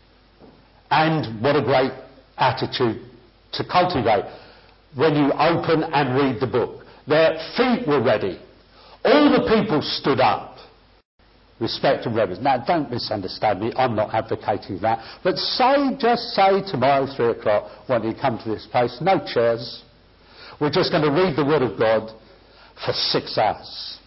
And what a great attitude to cultivate when you open and read the book. Their feet were ready. All the people stood up. Respect and reverence. Now, don't misunderstand me. I'm not advocating that. But say, just say tomorrow, three o'clock, when you come to this place, no chairs. We're just going to read the Word of God for six hours.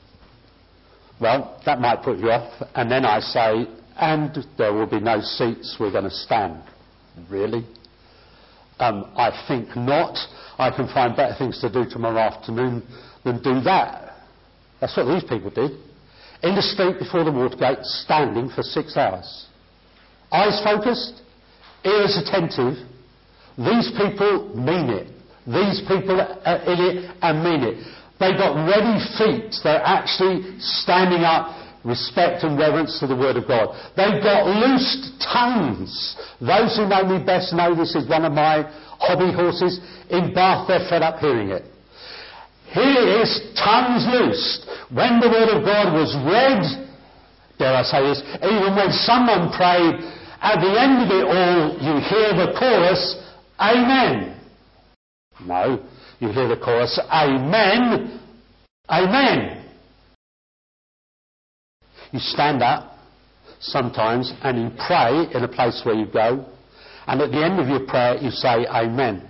Well, that might put you off. And then I say, and there will be no seats, we're going to stand. Really? Um, I think not. I can find better things to do tomorrow afternoon than do that. That's what these people did. In the street before the Watergate, standing for six hours. Eyes focused, ears attentive. These people mean it. These people are in it and mean it. They've got ready feet. They're actually standing up, respect and reverence to the Word of God. They've got loosed tongues. Those who know me best know this is one of my hobby horses. In Bath, they're fed up hearing it. Here is tongues loosed. When the Word of God was read, dare I say this, even when someone prayed, at the end of it all, you hear the chorus, Amen. No. You hear the chorus, Amen, Amen. You stand up sometimes and you pray in a place where you go, and at the end of your prayer you say Amen.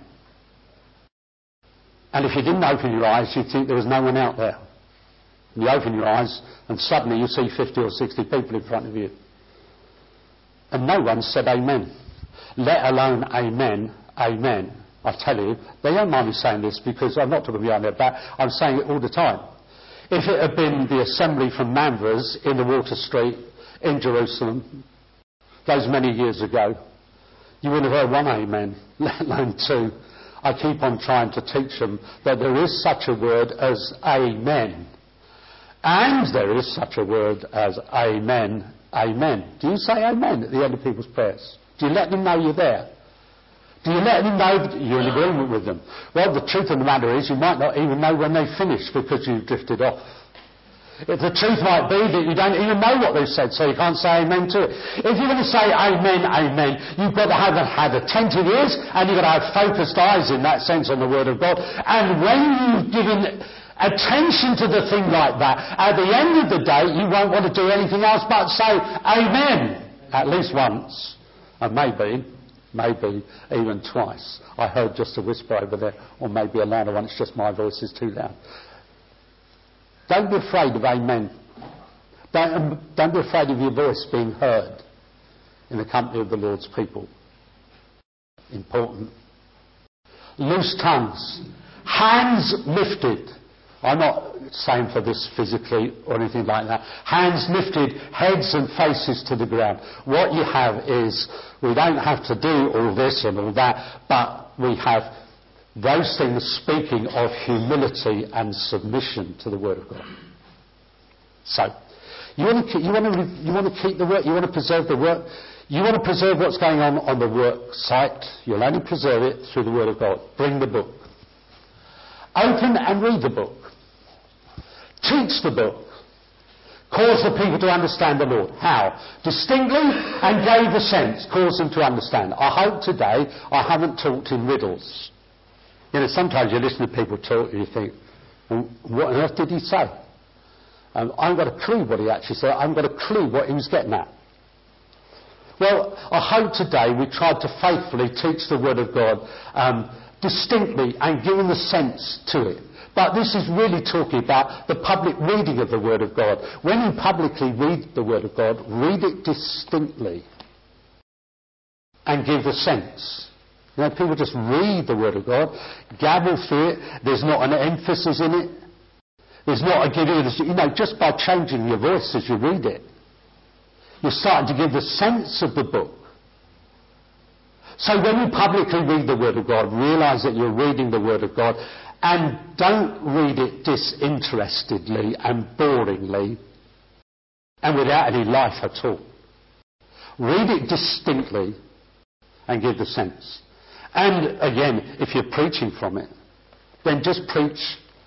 And if you didn't open your eyes, you'd think there was no one out there. And you open your eyes and suddenly you see fifty or sixty people in front of you. And no one said Amen, let alone Amen, Amen. I tell you, they don't mind me saying this because I'm not talking behind their back, I'm saying it all the time. If it had been the assembly from Manvers in the Water Street in Jerusalem, those many years ago, you wouldn't have heard one amen, let alone two. I keep on trying to teach them that there is such a word as amen. And there is such a word as amen, amen. Do you say amen at the end of people's prayers? Do you let them know you're there? Do you let them know that you're in agreement with them? Well, the truth of the matter is you might not even know when they finish because you've drifted off. If the truth might be that you don't even know what they've said, so you can't say amen to it. If you're going to say amen, amen, you've got to have, have attentive ears and you've got to have focused eyes in that sense on the Word of God. And when you've given attention to the thing like that, at the end of the day, you won't want to do anything else but say amen at least once, and maybe Maybe even twice. I heard just a whisper over there, or maybe a louder one. It's just my voice is too loud. Don't be afraid of amen. Don't, don't be afraid of your voice being heard in the company of the Lord's people. Important. Loose tongues. Hands lifted. I'm not saying for this physically or anything like that. Hands lifted, heads and faces to the ground. What you have is, we don't have to do all this and all that, but we have those things speaking of humility and submission to the Word of God. So, You want to, you want to, you want to keep the work, you want to preserve the work, you want to preserve what's going on on the work site, you'll only preserve it through the Word of God. Bring the book. Open and read the book. Teach the book. Cause the people to understand the Lord. How? Distinctly and gave a sense. Cause them to understand. I hope today I haven't talked in riddles. You know, sometimes you listen to people talk and you think, well, what on earth did he say? Um, I haven't got a clue what he actually said. I haven't got a clue what he was getting at. Well, I hope today we tried to faithfully teach the Word of God um, distinctly and giving the sense to it. But this is really talking about the public reading of the Word of God. When you publicly read the Word of God, read it distinctly and give the sense. You know, people just read the Word of God, gabble through it. There's not an emphasis in it. There's not a giving of, you know, just by changing your voice as you read it, you're starting to give the sense of the book. So when you publicly read the Word of God, realise that you're reading the Word of God, and don't read it disinterestedly and boringly and without any life at all. Read it distinctly and give the sense. And again, if you're preaching from it, then just preach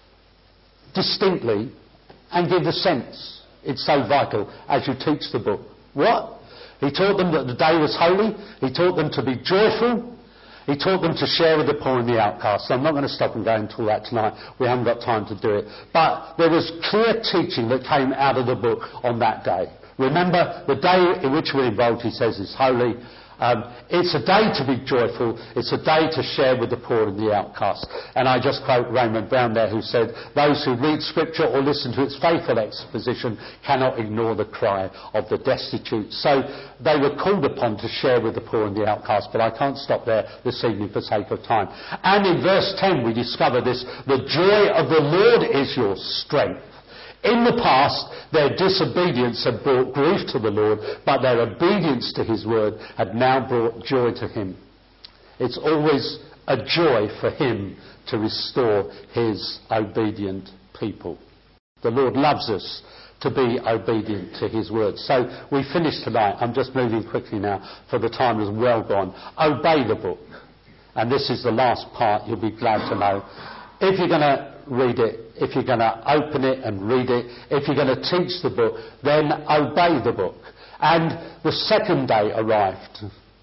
distinctly and give the sense. It's so vital as you teach the book. What? He taught them that the day was holy. He taught them to be joyful. He taught them to share with the poor and the outcast. So I'm not going to stop and go into all that tonight. We haven't got time to do it. But there was clear teaching that came out of the book on that day. Remember, the day in which we're involved, he says, is holy. Um, it's a day to be joyful. It's a day to share with the poor and the outcast. And I just quote Raymond Brown there, who said, those who read Scripture or listen to its faithful exposition cannot ignore the cry of the destitute. So they were called upon to share with the poor and the outcast, but I can't stop there this evening for sake of time. And in verse ten we discover this, the joy of the Lord is your strength. In the past, their disobedience had brought grief to the Lord, but their obedience to his word had now brought joy to him. It's always a joy for him to restore his obedient people. The Lord loves us to be obedient to his word. So we finish tonight. I'm just moving quickly now, for the time is well gone. Obey the book. And this is the last part, you'll be glad to know. If you're going to read it, if you're going to open it and read it, if you're going to teach the book, then obey the book. And the second day arrived.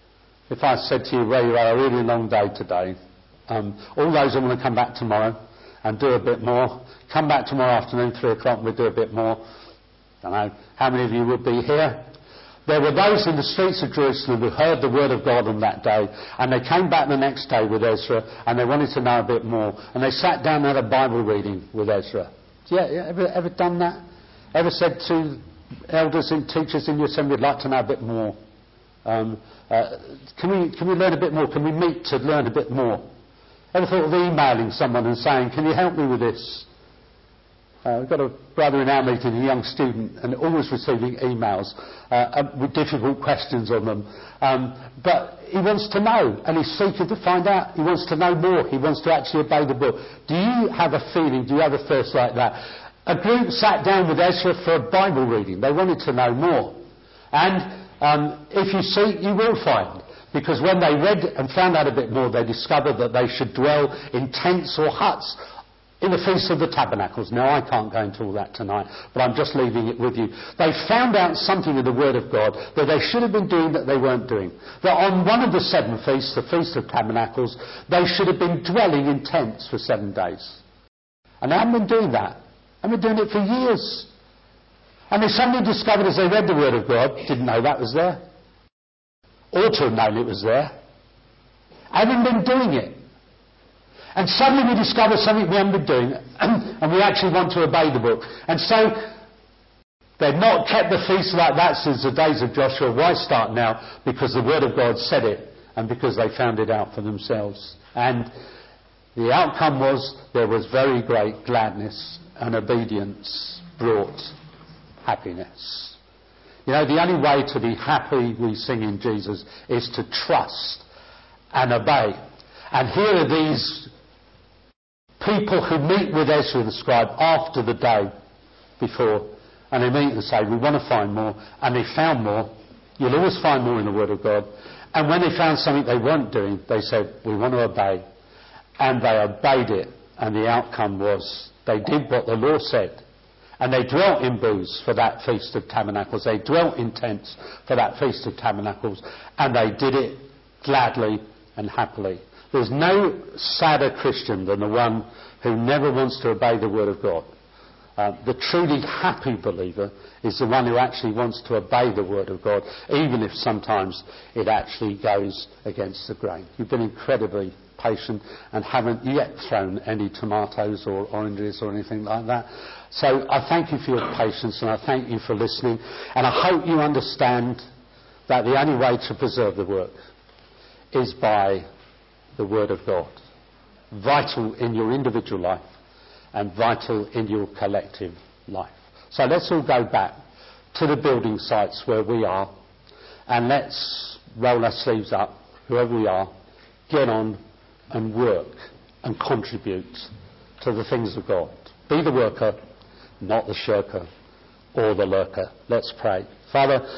If I said to you, Ray, you had a really long day today. Um, all those who want to come back tomorrow and do a bit more, come back tomorrow afternoon, three o'clock, and we'll do a bit more. I don't know how many of you would be here. There were those in the streets of Jerusalem who heard the word of God on that day, and they came back the next day with Ezra, and they wanted to know a bit more, and they sat down and had a Bible reading with Ezra. Yeah, yeah ever, ever done that? Ever said to elders and teachers in your assembly, we'd like to know a bit more? Um, uh, can we can we learn a bit more? Can we meet to learn a bit more? Ever thought of emailing someone and saying, can you help me with this? Uh, we've got a brother in our meeting, a young student, and always receiving emails uh, with difficult questions on them. Um, but he wants to know, and he's seeking to find out. He wants to know more. He wants to actually obey the book. Do you have a feeling, do you have a thirst like that? A group sat down with Ezra for a Bible reading. They wanted to know more. And um, if you seek, you will find. Because when they read and found out a bit more, they discovered that they should dwell in tents or huts in the Feast of the Tabernacles. Now, I can't go into all that tonight, but I'm just leaving it with you. They found out something in the Word of God that they should have been doing that they weren't doing. That on one of the seven feasts, the Feast of Tabernacles, they should have been dwelling in tents for seven days. And they haven't been doing that. They've been doing it for years. And they suddenly discovered as they read the Word of God, didn't know that was there. Ought to have known it was there. Haven't been doing it. And suddenly we discover something we haven't been doing, and we actually want to obey the book. And so they've not kept the feast like that since the days of Joshua. Why start now? Because the Word of God said it, and because they found it out for themselves. And the outcome was there was very great gladness, and obedience brought happiness. You know, the only way to be happy, we sing in Jesus, is to trust and obey. And here are these people who meet with Ezra the scribe after the day before, and they meet and say, we want to find more, and they found more. You'll always find more in the Word of God. And when they found something they weren't doing, they said, we want to obey. And they obeyed it, and the outcome was they did what the law said. And they dwelt in booths for that Feast of Tabernacles. They dwelt in tents for that Feast of Tabernacles. And they did it gladly and happily. There's no sadder Christian than the one who never wants to obey the Word of God. Uh, the truly happy believer is the one who actually wants to obey the Word of God, even if sometimes it actually goes against the grain. You've been incredibly patient and haven't yet thrown any tomatoes or oranges or anything like that. So I thank you for your patience, and I thank you for listening, and I hope you understand that the only way to preserve the work is by the Word of God, vital in your individual life and vital in your collective life. So let's all go back to the building sites where we are, and let's roll our sleeves up, whoever we are, get on and work and contribute to the things of God. Be the worker, not the shirker or the lurker. Let's pray. Father,